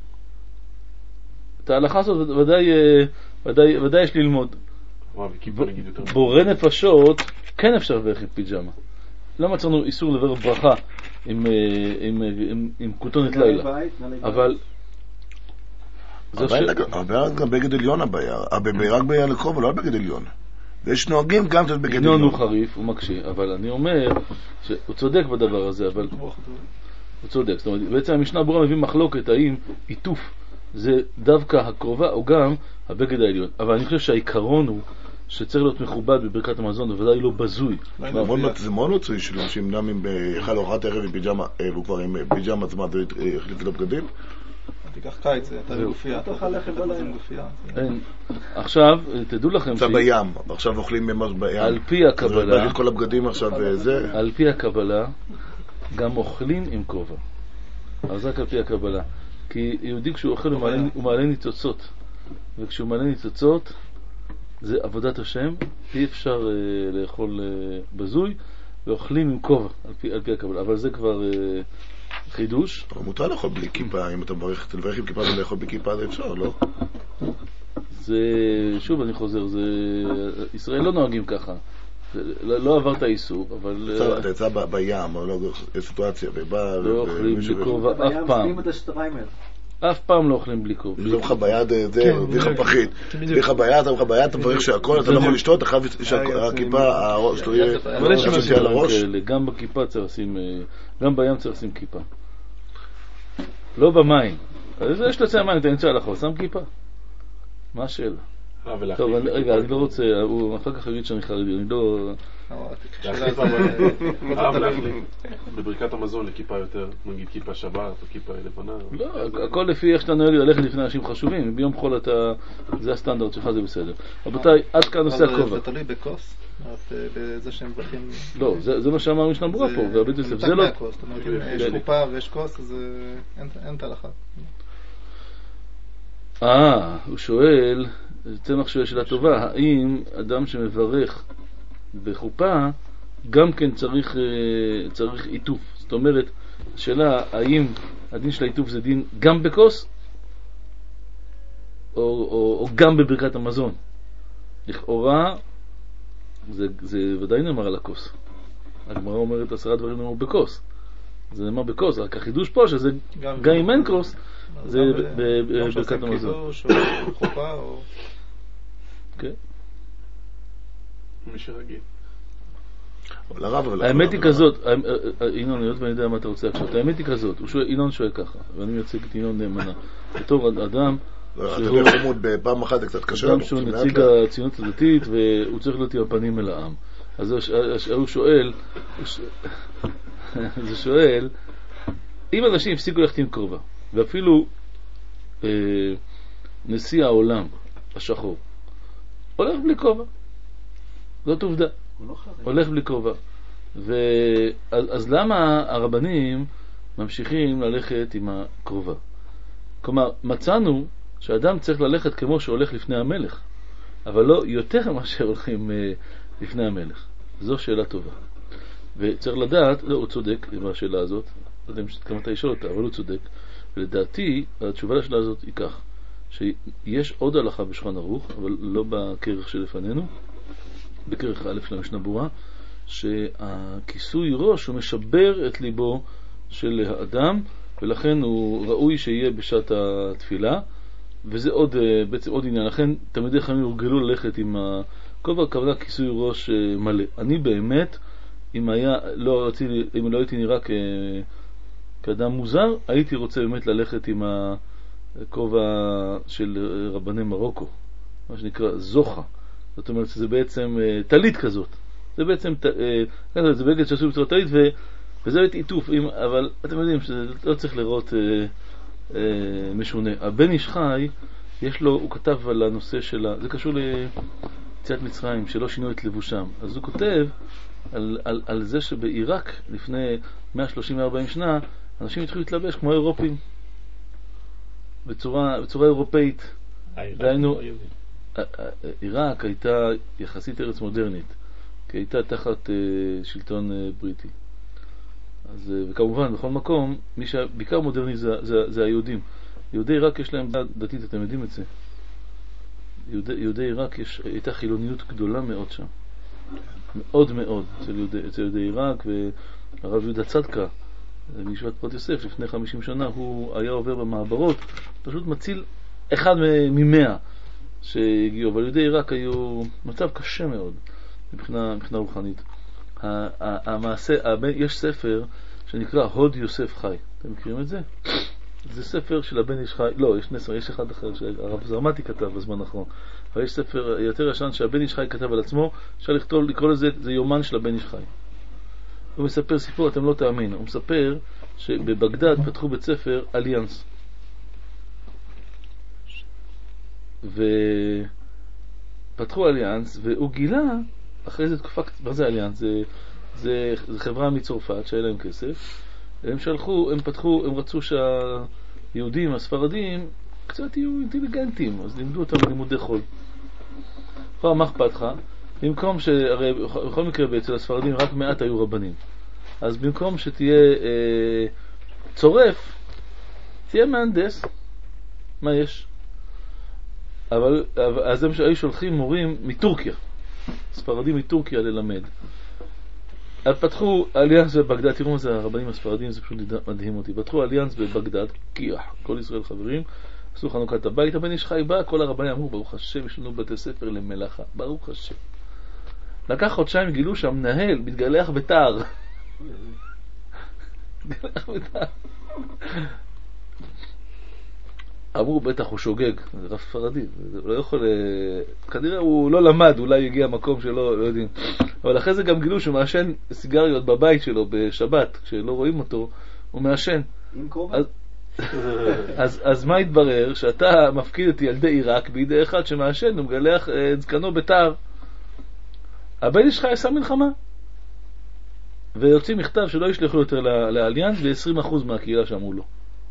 את ההלכה הזאת ודאי יש ללמוד. בורא נפשות כן אפשר לברך עם פיג'מה. לא מצאנו איסור לברך ברכה עם כותונת לילה, אבל הבעיה גם בגד עליון הבעיה, רק בעיה לכובע, לא בגד עליון. ויש נוהגים גם בגד עליון. עליון הוא חריף, הוא מקשה, אבל אני אומר שהוא צודק בדבר הזה, אבל הוא צודק. זאת אומרת, בעצם המשנה ברורה מביא מחלוקת האם עיטוף זה דווקא הקרובה או גם הבגד העליון. אבל אני חושב שהעיקרון הוא שצריך להיות מכובד בברכת המזון, בוודאי לא בזוי. זה מאוד מצוי שלו, שאם דם עם יאכל ארוחת ערב עם פיג'מה, והוא כבר עם פיג'מה עצמה והחליט את הבגדים. תיקח קיץ, אתה בגופייה. אתה תאכל לחם בלעים גופייה. עכשיו, תדעו לכם עכשיו בים, עכשיו אוכלים ממש בים. על פי הקבלה, כל הבגדים עכשיו זה. על פי הקבלה, גם אוכלים עם כובע. אז רק על פי הקבלה. כי יהודי כשהוא אוכל הוא מעלה ניצוצות. וכשהוא מעלה ניצוצות, זה עבודת השם, אי אפשר לאכול בזוי, ואוכלים עם כובע, על פי הקבלה. אבל זה כבר חידוש. אבל מותר לאכול בלי כיפה, אם אתה מברך עם כיפה ולאכול בלי כיפה, זה אפשר, לא? זה, שוב אני חוזר, זה, ישראל לא נוהגים ככה. לא עברת איסור, אבל... אתה יצא בים, או לא, סיטואציה, ובא... לא אוכלים בלי כובע אף פעם. אף פעם לא אוכלים בלי כובע. יש לך ביד, זה, ויך פחית. ויך ביד, אתה מברך שהכל, אתה לא יכול לשתות, אתה חייב שהכיפה, הראש שלו יהיה... אבל יש משהו על הראש. גם בכיפה צריך לשים, גם בים צריך לשים כיפה. לא במים. אז יש לצא המים, אתה נמצא על החול, שם כיפה. מה השאלה? טוב, רגע, אני לא רוצה, הוא אחר כך יגיד שאני חרדי, אני לא... להחליף בברכת המזון לכיפה יותר, נגיד כיפה שבת או כיפה לבנה. לא, הכל לפי איך שאתה נוהג ללכת לפני אנשים חשובים, ביום חול אתה, זה הסטנדרט שלך, זה בסדר. רבותיי, עד כאן נושא הכובע. זה תלוי בכוס? בזה שהם ברכים... לא, זה מה שאמר משנה ברורה פה, והבית יוסף, זה לא... זאת אומרת, אם יש קופה ויש כוס, אז אין תהלכה. הוא שואל, צמח שואל שאלה טובה, האם אדם שמברך בחופה גם כן צריך עיטוף? זאת אומרת, השאלה האם הדין של העיטוף זה דין גם בכוס או גם בברכת המזון? לכאורה זה ודאי נאמר על הכוס. הגמרא אומרת 10 דברים נאמרו בכוס, זה נאמר בכוס, רק החידוש פה שזה גם אם אין כוס זה בברכת המזון. גם שעושים קידוש או חופה או... כן. מי שרגיל. האמת היא כזאת, אינון, היות ואני יודע מה אתה רוצה עכשיו, האמת היא כזאת, אינון שואל ככה, ואני מייצג את אינון נאמנה, בתור אדם בפעם אחת זה קצת קשה, אדם שהוא נציג הציונות הדתית והוא צריך להיות עם הפנים אל העם. אז הוא שואל, זה שואל, אם אנשים הפסיקו ללכת עם כובע, ואפילו נשיא העולם השחור הולך בלי כובע, זאת עובדה, הולך בלי כובע. אז למה הרבנים ממשיכים ללכת עם הכובע? כלומר, מצאנו שאדם צריך ללכת כמו שהולך לפני המלך, אבל לא יותר ממה שהולכים לפני המלך. זו שאלה טובה, וצריך לדעת, לא, הוא צודק בשאלה הזאת, לא יודע אם כמה אתה ישאל אותה, אבל הוא צודק. ולדעתי התשובה לשאלה הזאת היא כך, שיש עוד הלכה בשולחן ערוך, אבל לא בכרך שלפנינו, בכרך א' של המשנה ברורה, שהכיסוי ראש הוא משבר את ליבו של האדם, ולכן הוא ראוי שיהיה בשעת התפילה, וזה בעצם עוד עניין. לכן תלמידי חכמים הורגלו ללכת עם הכובע, הכוונה כיסוי ראש מלא. אני באמת, אם לא הייתי נראה כאדם מוזר, הייתי רוצה באמת ללכת עם הכובע של רבני מרוקו, מה שנקרא זוחה. זאת אומרת שזה בעצם טלית כזאת, זה בעצם זה בגד שעשו בצורה טלית, וזה באמת עיטוף, אבל אתם יודעים שזה לא צריך לראות משונה. הבן איש חי, הוא כתב על הנושא של זה קשור ליציאת מצרים, שלא שינו את לבושם. אז הוא כותב על זה שבעיראק לפני 130-140 שנה אנשים התחילו להתלבש כמו אירופים בצורה אירופאית. עיראק הייתה יחסית ארץ מודרנית, כי הייתה תחת שלטון בריטי. אז, וכמובן בכל מקום מי שבעיקר מודרני זה היהודים. יהודי עיראק יש להם דתית, אתם יודעים את זה. יהודי עיראק הייתה חילוניות גדולה מאוד שם, מאוד מאוד אצל יהודי עיראק. והרב יהודה צדקה מישיבת פורת יוסף לפני 50 שנה הוא היה עובר במעברות, פשוט מציל אחד מ100 שהגיעו, אבל יהודי עיראק היו מצב קשה מאוד מבחינה רוחנית. המעשה, יש ספר שנקרא הוד יוסף חי, אתם מכירים את זה? זה ספר של הבן איש חי, לא, יש אחד אחר שהרב זרמתי כתב בזמן האחרון, אבל יש ספר יותר ישן שהבן איש חי כתב על עצמו, אפשר לקרוא לזה, זה יומן של הבן איש חי. הוא מספר סיפור, אתם לא תאמינו, הוא מספר שבבגדד פתחו בית ספר אליאנס, ופתחו אליאנס, והוא גילה אחרי זה תקופה, מה זה אליאנס? זה חברה מצרפת שהיה להם כסף, הם שלחו, הם רצו שהיהודים, הספרדים, קצת יהיו אינטליגנטים, אז לימדו אותם לימודי חול. מה אכפת לך? במקום הרי בכל מקרה אצל הספרדים רק מעט היו רבנים, אז במקום שתהיה צורף, תהיה מהנדס. מה יש? אז הם היו שולחים מורים מטורקיה, ספרדים מטורקיה ללמד. אז פתחו אליאנס בבגדד, תראו מה זה הרבנים הספרדים, זה פשוט מדהים אותי. פתחו אליאנס בבגדד, כל ישראל חברים, עשו חנוכת הבית, הבן איש חי בא, כל הרבנים אמרו, ברוך השם, יש לנו בתי ספר למלאכה, ברוך השם. לקח חודשיים, גילו שהמנהל מתגלח בתער. מתגלח בתער. אמרו, בטח הוא שוגג, זה רב ספרדי, הוא לא יכול, כנראה הוא לא למד, אולי הגיע מקום שלא, לא יודעים. אבל אחרי זה גם גילו שהוא מעשן סיגריות בבית שלו בשבת, כשלא רואים אותו, הוא מעשן. עם קרובה? אז מה התברר? שאתה מפקיד את ילדי עיראק בידי אחד שמעשן, הוא מגלח את זקנו בתער. הבן איש חי עשה מלחמה. ויוצאים מכתב שלא ישלחו יותר לאליאנס, ו20% מהקהילה שאמרו לו.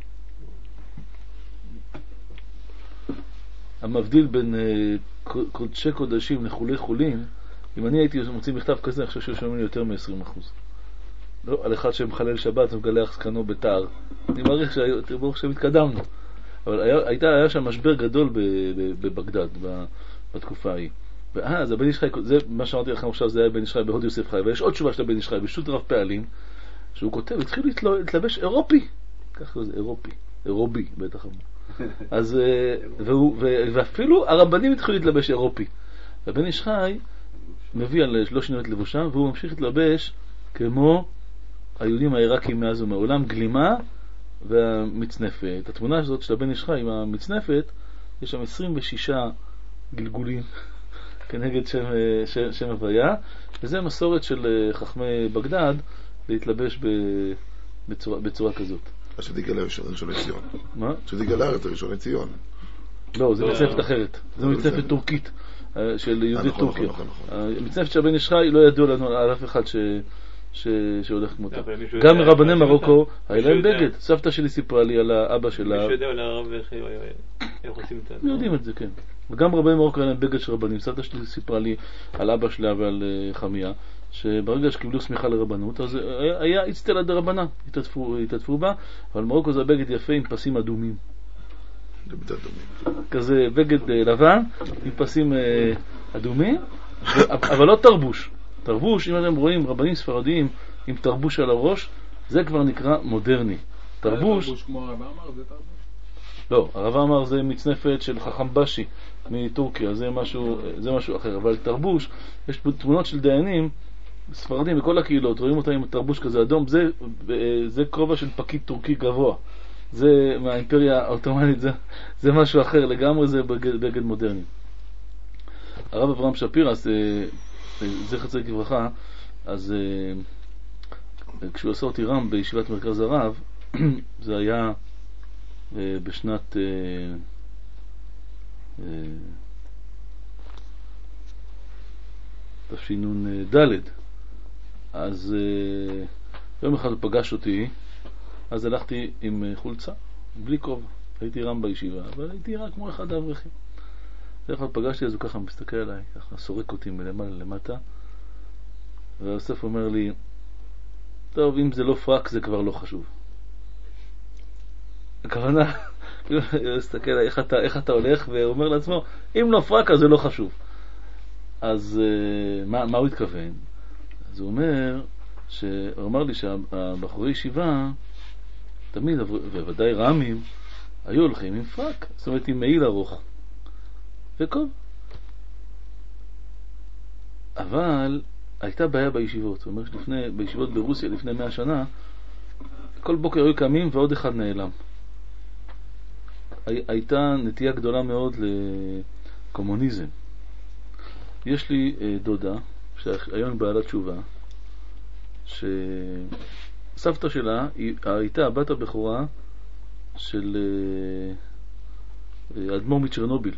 המבדיל בין קודשי קודשים לחולי חולים, אם אני הייתי מוציא מכתב כזה, אני חושב ששומעים יותר מ-20%. לא, על אחד שמחלל שבת ומגלח זקנו בתער. אני מעריך שהתקדמנו. אבל היה שם משבר גדול בבגדד בתקופה ההיא. ואז הבן איש חי, זה מה שאמרתי לכם עכשיו, זה היה בן איש חי בהוד יוסף חי, ויש עוד תשובה של הבן איש חי בשו"ת רב פעלים, שהוא כותב, התחיל להתלבש אירופי. ככה זה אירופי, אירובי בטח אמרו. אז ואפילו הרבנים התחילו להתלבש אירופי. והבן איש חי מביא על לא שינו את לבושם, והוא ממשיך להתלבש כמו היהודים העיראקים מאז ומעולם, גלימה והמצנפת. התמונה הזאת של הבן איש חי עם המצנפת, יש שם 26 גלגולים כנגד שם הוויה, וזה מסורת של חכמי בגדד להתלבש בצורה כזאת. שתיגלה ראשון לציון. מה? שתיגלה ראשון לציון. לא, זה מצנפת אחרת. זו מצנפת טורקית של יהודי טורקיה. המצנפת של הבן איש חי לא ידוע לנו על אף אחד שהולך כמותה. גם רבני מרוקו היה להם בגד. סבתא שלי סיפרה לי על האבא שלה. מישהו יודע על הרב איך עושים את זה? יודעים את זה, כן. וגם רבני מרוקו היה להם בגד של רבנים. סבתא שלי סיפרה לי על אבא שלה ועל חמיה, שברגע שקיבלו סמיכה לרבנות, אז היה אצטלה דרבנה, התעטפו בה, אבל מרוקו זה בגד יפה עם פסים אדומים. כזה בגד לבן עם פסים אדומים, אבל לא תרבוש. תרבוש, אם אתם רואים רבנים ספרדיים עם תרבוש על הראש, זה כבר נקרא מודרני. תרבוש כמו הרב אמר, זה תרבוש? לא, הרב אמר זה מצנפת של חכם בשי מטורקיה, זה משהו אחר. אבל תרבוש, יש תמונות של דיינים ספרדים בכל הקהילות, רואים אותם עם תרבוש כזה אדום, זה קרובה של פקיד טורקי גבוה. זה מהאימפריה האוטומנית, זה משהו אחר לגמרי, זה בגד מודרני. הרב אברהם שפירא, זכר צדיק לברכה, אז כשהוא עשה אותי רם בישיבת מרכז הרב, זה היה בשנת תשנ"ד. אז יום אחד הוא פגש אותי, אז הלכתי עם חולצה, בלי כובע. הייתי רם בישיבה, אבל הייתי רק כמו אחד האברכים. יום אחד פגשתי, אז הוא ככה מסתכל עליי, ככה סורק אותי מלמעלה למטה, והיוסף אומר לי, טוב, אם זה לא פרק זה כבר לא חשוב. הכוונה, הוא מסתכל עליי, איך אתה הולך, והוא אומר לעצמו, אם לא פרק אז זה לא חשוב. אז מה הוא התכוון? אז הוא אמר לי שהבחורי ישיבה, תמיד, ובוודאי רמים, היו הולכים עם פרק, זאת אומרת עם מעיל ארוך וכובע. אבל הייתה בעיה בישיבות. זאת אומרת, בישיבות ברוסיה לפני 100 שנה, כל בוקר היו קמים ועוד אחד נעלם. הייתה נטייה גדולה מאוד לקומוניזם. יש לי דודה, שהיום בעלת תשובה, שסבתא שלה הייתה הבת הבכורה של אדמו"ר מצ'רנוביל.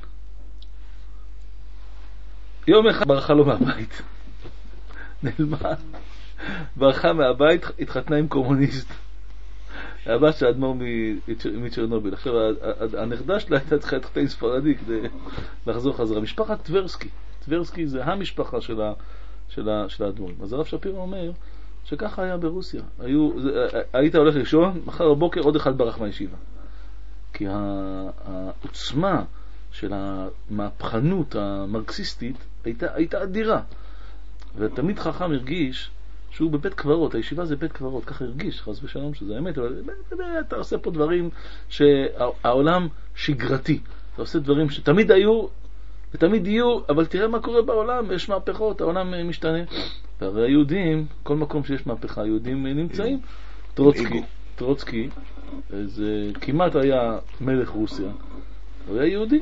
יום אחד ברחה לו מהבית. נעלמה. ברחה מהבית, התחתנה עם קומוניסט. הבת של אדמו"ר מצ'רנוביל. עכשיו, הנכדה שלה הייתה צריכה להתחתן ספרדי כדי לחזור חזרה. משפחת טברסקי. טברסקי זה המשפחה של האדמו"רים. אז הרב שפירא אומר שככה היה ברוסיה. היית הולך לישון, מחר בבוקר עוד אחד ברח מהישיבה. כי העוצמה של המהפכנות המרקסיסטית הייתה אדירה. ותמיד חכם הרגיש שהוא בבית קברות, הישיבה זה בית קברות, ככה הרגיש, חס ושלום שזה האמת, אבל אתה עושה פה דברים שהעולם שגרתי, אתה עושה דברים שתמיד היו ותמיד יהיו, אבל תראה מה קורה בעולם, יש מהפכות, העולם משתנה. והרי היהודים, כל מקום שיש מהפכה, היהודים נמצאים. טרוצקי, זה כמעט היה מלך רוסיה, הוא היה יהודי.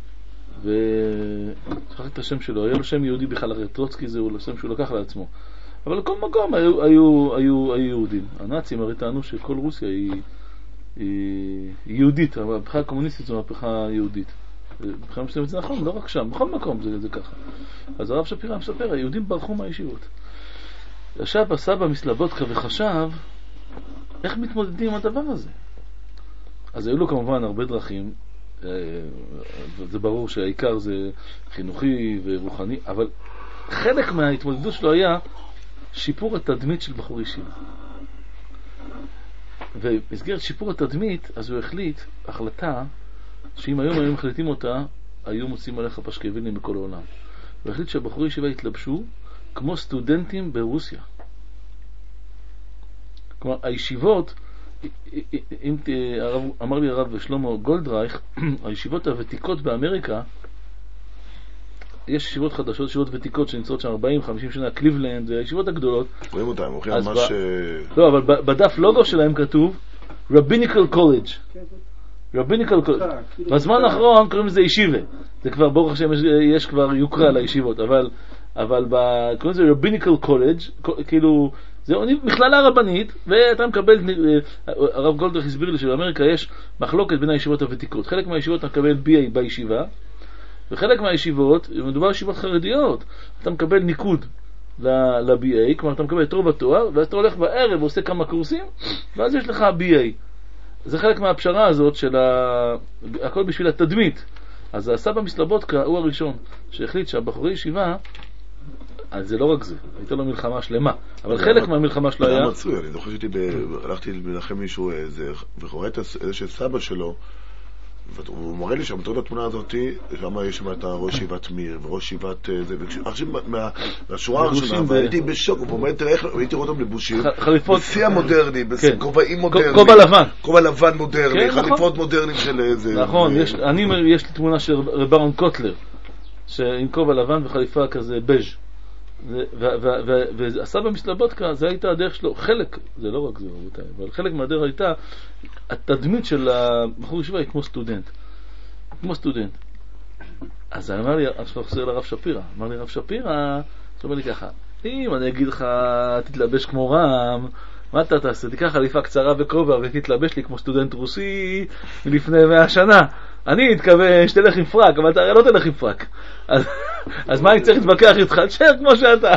ושכח את השם שלו, היה לו שם יהודי בכלל, הרי טרוצקי זה הוא השם שהוא לקח לעצמו. אבל לכל מקום היו יהודים. הנאצים הרי טענו שכל רוסיה היא יהודית, המהפכה הקומוניסטית זו מהפכה יהודית. מבחינה מסוימת זה נכון, לא רק שם, בכל מקום זה ככה. אז הרב שפירא מספר, היהודים ברחו מהישיבות. ישב הסבא מסלבודקה וחשב איך מתמודדים עם הדבר הזה. אז היו לו כמובן הרבה דרכים, זה ברור שהעיקר זה חינוכי ורוחני, אבל חלק מההתמודדות שלו היה שיפור התדמית של בחור ישיבה. ובמסגרת שיפור התדמית, אז הוא החליט החלטה שאם היום היו מחליטים אותה, היו מוצאים עליך פשקווילים בכל העולם. הוא החליט שהבחורי ישיבה התלבשו כמו סטודנטים ברוסיה. כלומר, הישיבות, אמר לי הרב שלמה גולדרייך, הישיבות הוותיקות באמריקה, יש ישיבות חדשות, ישיבות ותיקות שנמצאות שם 40-50 שנה, קליבלנד, הישיבות הגדולות. רואים אותם, הולכים ממש... לא, אבל בדף לוגו שלהם כתוב רביניקל קולג'. רביניקל קולג'. בזמן האחרון קוראים לזה ישיבה. זה כבר, ברוך השם, יש כבר יוקרה לישיבות, אבל קוראים לזה רביניקל קולג', כאילו, זה מכללה רבנית, ואתה מקבל, הרב גולדרייך הסביר לי שבאמריקה יש מחלוקת בין הישיבות הוותיקות. חלק מהישיבות אתה מקבל BA בישיבה, וחלק מהישיבות, מדובר ישיבות חרדיות, אתה מקבל ניקוד ל-BA, כלומר אתה מקבל תור בתואר, ואז אתה הולך בערב ועושה כמה קורסים, ואז יש לך BA. זה חלק מהפשרה הזאת של הכל בשביל התדמית. אז הסבא מסלבודקה הוא הראשון שהחליט שהבחורי ישיבה, אז זה לא רק זה, הייתה לו מלחמה שלמה, אבל חלק מהמלחמה שלו היה... זה מצוי, אני זוכר שהייתי, הלכתי לנחם מישהו וחורא את איזה של סבא שלו, והוא מראה לי שם, בתור התמונה הזאת, שם יש שם את ראש ישיבת מיר, וראש ישיבת זה, ועכשיו מהשורה הראשונה, והייתי בשוק, הוא אומר, תראה איך, הייתי רואה אותם לבושים, בשיא המודרני, בכובעים מודרניים, כובע לבן מודרני, חליפות מודרניים של איזה... נכון, יש לי תמונה של רברון קוטלר, עם כובע לבן וחליפה כזה בז' והסבא מסלבודקה, זה הייתה הדרך שלו, חלק, זה לא רק זה, אבל חלק מהדרך הייתה, התדמית של הבחור ישיבה היא כמו סטודנט. אז אמר לי, אני חוזר לרב שפירא, אמר לי רב שפירא, אומר לי ככה, אם אני אגיד לך, תתלבש כמו רם, מה אתה תעשה? תיקח חליפה קצרה וכובע ותתלבש לי כמו סטודנט רוסי מלפני 100 שנה. אני אתכוון שתלך עם פרק, אבל אתה הרי לא תלך עם פרק. אז מה אני צריך להתווכח איתך? תשב כמו שאתה.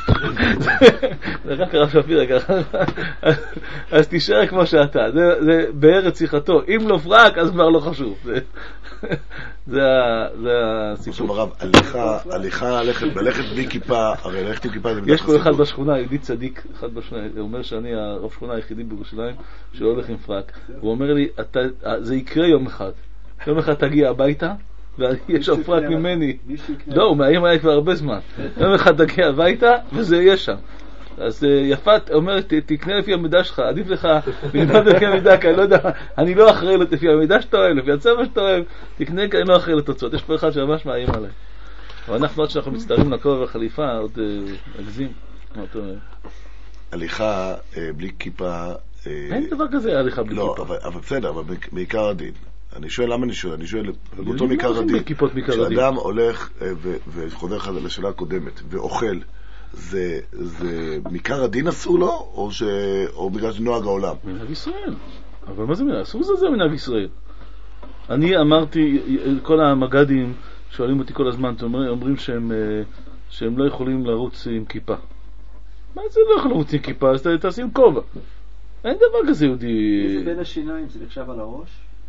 זה רק הרב שפירא ככה. אז תישאר כמו שאתה. זה בארץ שיחתו. אם לא פרק, אז כבר לא חשוב. זה הסיפור. הרב, הליכה, ללכת בלי כיפה, הרי ללכת עם כיפה זה יש פה אחד בשכונה, יהודי צדיק, אחד בשכונה, הוא אומר שאני הרב שכונה היחידי בירושלים שלא הולך עם פרק. הוא אומר לי, זה יקרה יום אחד. יום אחד תגיע הביתה, ויש שם פרק ממני. לא, הוא מאיים עליי כבר הרבה זמן. יום אחד תגיע הביתה, וזה יהיה שם. אז יפת אומרת, תקנה לפי המידה שלך, עדיף לך ללמוד לפי המידה, כי אני לא יודע, אני לא אחראי לפי המידה שאתה אוהב, לפי הצבע שאתה אוהב, תקנה כי אני לא אחראי לתוצאות. יש פה אחד שממש מאיים עליי. אבל אנחנו עוד שאנחנו מצטערים לכובע והחליפה, עוד אגזים. מה אתה אומר? הליכה בלי כיפה... אין דבר כזה הליכה בלי כיפה. לא, אבל בסדר, אבל בעיקר הדין. אני שואל למה אני שואל, באותו מעיקר הדין, כשאדם הולך וחוזר לך לשאלה הקודמת ואוכל, זה מעיקר הדין אסור לו, או בגלל שנוהג העולם? מנהג ישראל. אבל מה זה מנהג? אסור זה מנהג ישראל. אני אמרתי, כל המגדים שואלים אותי כל הזמן, אומרים שהם לא יכולים לרוץ עם כיפה. מה זה לא יכולים לרוץ עם כיפה? אז תשים כובע. אין דבר כזה יהודי. זה בין השיניים, זה נחשב על הראש?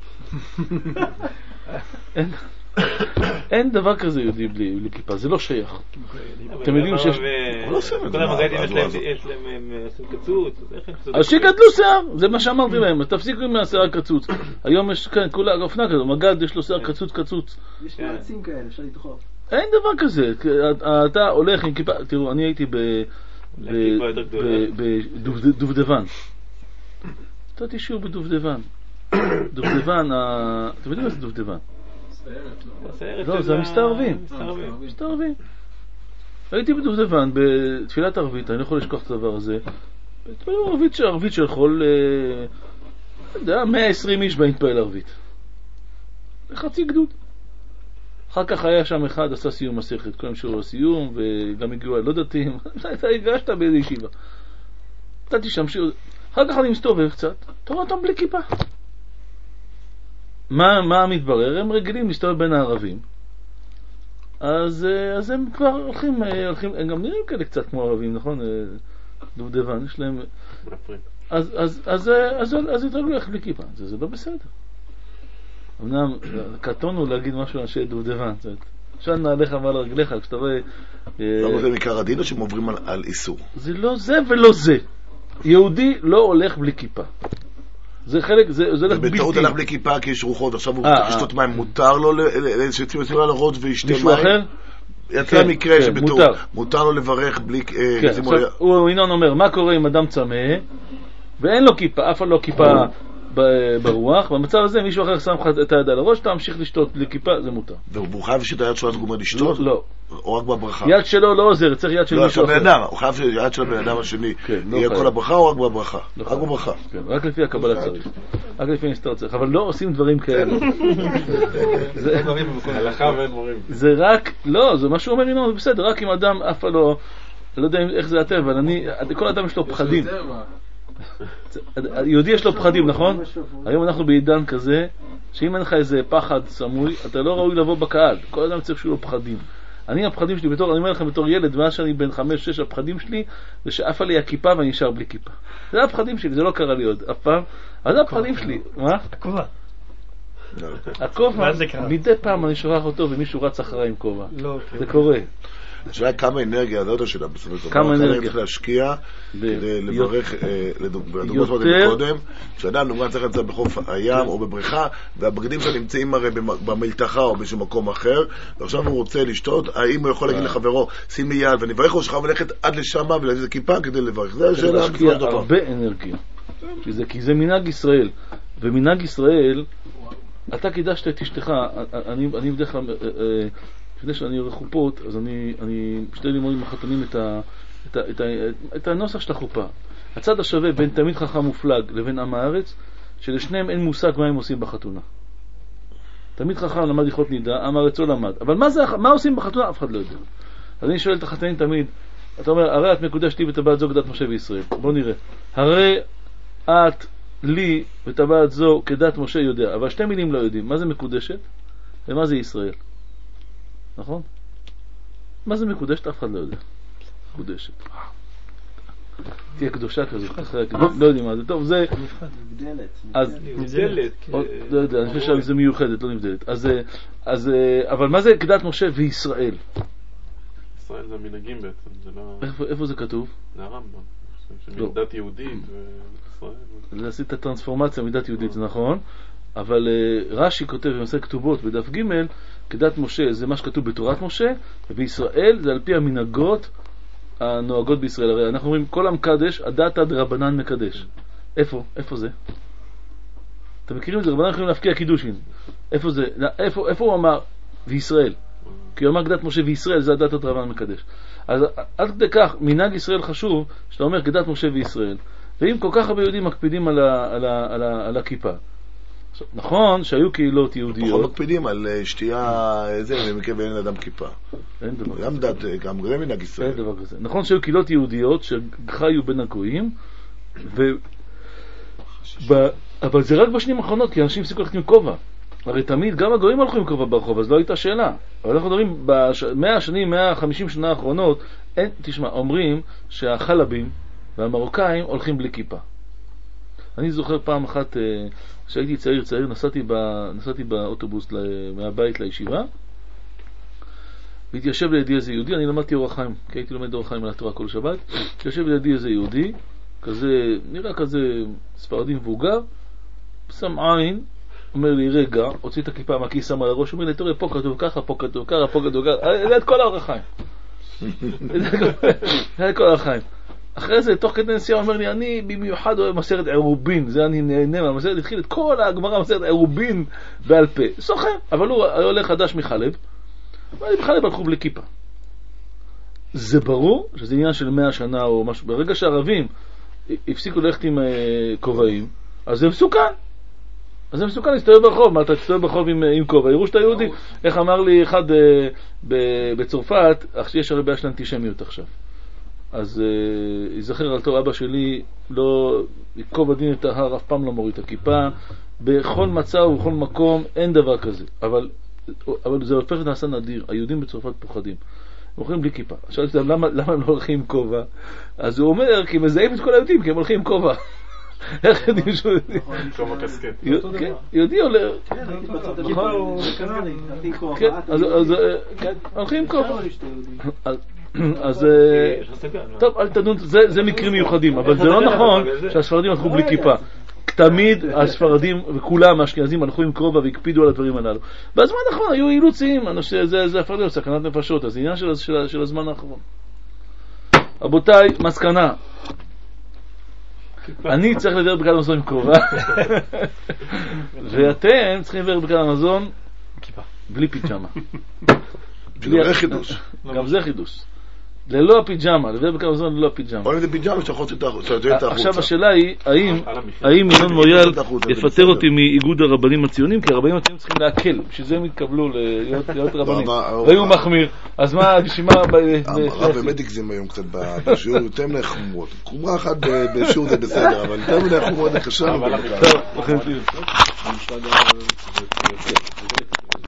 אין דבר כזה יהודי בלי כיפה, זה לא שייך. אתם יודעים שיש... כל המגדים יש להם קצוץ, אז שיגדלו שיער, זה מה שאמרתי להם, תפסיקו עם השיער קצוץ. היום יש, כן, כולה אופנה כזו, מגד יש לו שיער קצוץ. יש מעצים כאלה, אפשר לדחוף. אין דבר כזה, אתה הולך עם כיפה, תראו, אני הייתי בדובדבן. נתתי שיעור בדובדבן. דובדבן, אתם יודעים מה זה דובדבן? לא, זה המסתערבים. הייתי בדובדבן, בתפילת ערבית, אני לא יכול לשכוח את הדבר הזה. ערבית שיכול, לא יודע, 120 איש בהתפעל ערבית. חצי גדוד. אחר כך היה שם אחד, עשה סיום מסכת, כל שיעור הסיום, וגם הגיעו לא דתיים. אתה הגשת באיזה ישיבה. נתתי שם שיעור. אחר כך אני מסתובב קצת, תראו אותם בלי כיפה. מה מתברר? הם רגילים להסתובב בין הערבים. אז הם כבר הולכים, הם גם נראים כאלה קצת כמו ערבים, נכון? דובדבן, יש להם... אז יתרגלו ללכת בלי כיפה. זה לא בסדר. אמנם, קטון הוא להגיד משהו על אנשי דובדבן. עכשיו נעליך ועל רגליך, כשאתה רואה... למה זה מקרא הדין או שהם עוברים על איסור? זה לא זה ולא זה. יהודי לא הולך בלי כיפה. זה חלק, זה הולך בלתי. בטעות הלך בלי כיפה כי יש רוחות, עכשיו הוא ישתות מים, מותר לו שיוצאים על הראש וישתה מים? מישהו אחר? יצא מקרה שבטעות, מותר לו לברך בלי... הוא אינון אומר, מה קורה אם אדם צמא ואין לו כיפה, אף לא כיפה ברוח, במצב הזה מישהו אחר שם את היד על הראש, תמשיך לשתות בלי כיפה, זה מותר. והוא חייב שאת היד שלו גומר לשתות? לא. או רק בברכה? יד שלו לא עוזר, צריך יד של מישהו אחר. הוא חייב שיד של הבן אדם השני יהיה כל הברכה או רק בברכה? רק בברכה. רק לפי הקבלה צריך. רק לפי נסתר צריך. אבל לא עושים דברים כאלה. הלכה ואין מורים. זה רק, לא, זה מה שהוא אומר, זה בסדר, רק אם אדם אף לא יודע איך זה הטבע, אבל כל אדם יש לו פחדים. יהודי יש לו פחדים, נכון? היום אנחנו בעידן כזה שאם אין לך איזה פחד סמוי, אתה לא ראוי לבוא בקהל. כל אדם צריך שיהיו לו פחדים. הפחדים שלי, אני אומר לכם בתור ילד, מאז שאני בן 5-6, הפחדים שלי זה שאף עלי הכיפה ואני נשאר בלי כיפה. זה הפחדים שלי, זה לא קרה לי עוד אף פעם. אז זה הפחדים שלי. מה? הכובע, מדי פעם אני שוכח אותו ומישהו רץ אחריי עם כובע. זה קורה. השאלה כמה אנרגיה, זאת השאלה בסופו. כמה אנרגיה צריך להשקיע כדי לברך, לדוגמה שאמרתי קודם, כשאדם נאמר צריך לצאת בחוף הים או בבריכה, והבגדים שנמצאים הרי במלתחה או באיזשהו מקום אחר, ועכשיו הוא רוצה לשתות, האם הוא יכול להגיד לחברו, שים לי יד ואני אברך, או שלך ולכת עד לשם ולהגיד כיפה כדי לברך. זה השאלה. להשקיע הרבה אנרגיה, כי זה מנהג ישראל, ומנהג ישראל, אתה קידשת את אשתך, אני בדרך כלל... לפני שאני עורך חופות, אז אני משתדל ללמוד עם החתנים את הנוסח של החופה. הצד השווה בין תלמיד חכם מופלג לבין עם הארץ, שלשניהם אין מושג מה הם עושים בחתונה. תלמיד חכם למד הלכות נידה, עם הארץ לא למד. אבל מה עושים בחתונה? אף אחד לא יודע. אז אני שואל את החתנים תמיד, אתה אומר, הרי את מקודשת לי וטבעת זו כדת משה וישראל. בוא נראה. הרי את לי וטבעת זו כדת משה יודע, אבל שתי מילים לא יודעים. מה זה מקודשת ומה זה ישראל? נכון? מה זה מקודשת? אף אחד לא יודע. מקודשת. תהיה קדושה כזאת. לא יודעים מה זה. טוב, זה... נבדלת. לא יודע, אני חושב שזה מיוחדת, לא נבדלת. אבל מה זה כדת משה וישראל? ישראל זה המנהגים בעצם, זה לא... איפה זה כתוב? זה הרמב"ם. שמדת יהודית וישראל... לעשות את הטרנספורמציה מדת יהודית, זה נכון. אבל רש"י כותב במסכת כתובות בדף ג' כדת משה זה מה שכתוב בתורת משה, ובישראל זה על פי המנהגות הנוהגות בישראל. הרי אנחנו אומרים, כל המקדש, הדתא דרבנן מקדש. איפה זה? אתם מכירים את זה? רבנן יכולים להפקיע קידושין. איפה זה? איפה הוא אמר וישראל? כי הוא אמר גדת משה וישראל, זה הדתא דרבנן מקדש. אז עד כדי כך, מנהג ישראל חשוב, שאתה אומר גדת משה וישראל. ואם כל כך הרבה יהודים מקפידים על הכיפה. נכון שהיו קהילות יהודיות. פחות מקפידים על שתייה, במקרה ואין אדם כיפה. אין דבר כזה. גם דת, גם זה מנהג ישראל. אין דבר כזה. נכון שהיו קהילות יהודיות שחיו בין הגויים, אבל זה רק בשנים האחרונות, כי אנשים הפסיקו ללכת עם כובע. הרי תמיד גם הגויים הלכו עם כובע ברחוב, אז לא הייתה שאלה. אבל אנחנו מדברים, ב100 שנים, 150 שנה האחרונות, תשמע, אומרים שהחלבים והמרוקאים הולכים בלי כיפה. אני זוכר פעם אחת, כשהייתי צעיר, נסעתי באוטובוס מהבית לישיבה, והתיישב לידי איזה יהודי, אני למדתי אורח חיים, כי הייתי לומד אורח חיים על התורה כל שבת, התיישב לידי איזה יהודי, כזה, נראה כזה ספרדי מבוגר, שם עין, אומר לי, רגע, הוציא את הכיפה מהכיס, שם על הראש, אומר לי, תראה, פה כתוב ככה, פה כתוב ככה, פה כתוב ככה, זה את כל האורח חיים. זה את כל האורח חיים. אחרי זה, תוך כדי נסיעה, אומר לי, אני במיוחד אוהב מסרת עירובין, זה אני נהנה מהמסרת, התחיל את כל הגמרא מסרת עירובין בעל פה. סוחר, אבל הוא הולך חדש מחלב, ובחלב הלכו בלי כיפה. זה ברור שזה עניין של 100 שנה או משהו. ברגע שהערבים הפסיקו ללכת עם כובעים, אז זה מסוכן. אז זה מסוכן להסתובב ברחוב. מה, אתה תסתובב ברחוב עם כובע? יראו שאתה יהודי. איך אמר לי אחד בצרפת, יש הרי בעיה של אנטישמיות עכשיו. אז יזכר על תור אבא שלי, לא יקוב הדין את ההר, אף פעם לא מוריד את הכיפה. בכל מצב ובכל מקום אין דבר כזה. אבל זה הופך נעשה נדיר. היהודים בצרפת פוחדים. הם הולכים בלי כיפה. שאלתי אותם, למה הם לא הולכים עם כובע? אז הוא אומר, כי מזהים את כל היהודים, כי הם הולכים עם כובע. איך יודעים שהוא יודעים? כובע קסקט. יהודי עולה. כן, הייתי בצד הכיפה, הוא קנוני, נתתי כובע. כן, אז הולכים עם כובע. אז טוב, אל תדון, זה מקרים מיוחדים, אבל זה לא נכון שהספרדים הלכו בלי כיפה. תמיד הספרדים וכולם האשכנזים הלכו עם כובע והקפידו על הדברים הללו. בזמן האחרון היו אילוצים, זה הפך להיות סכנת נפשות, אז זה עניין של הזמן האחרון. רבותיי, מסקנה, אני צריך לדבר בקד המזון עם כובע, ואתם צריכים לדבר בקד המזון בלי פיג'מה. זה חידוש. גם זה חידוש. ללא הפיג'מה, לדבר בקד המזון ללא הפיג'מה. או אם זה פיג'מה שאתה יכול לצאת החוצה. עכשיו השאלה היא, האם ינון מויאל יפטר אותי מאיגוד הרבנים הציונים, כי הרבנים הציונים צריכים להקל, בשביל זה הם התקבלו להיות רבנים. והיו מחמיר, אז מה, בשביל מה... הרב באמת הגזים היום קצת בשיעור, יותר מדי חומרות. חומרה אחת בשיעור זה בסדר, אבל יותר מדי חומרות זה קשה.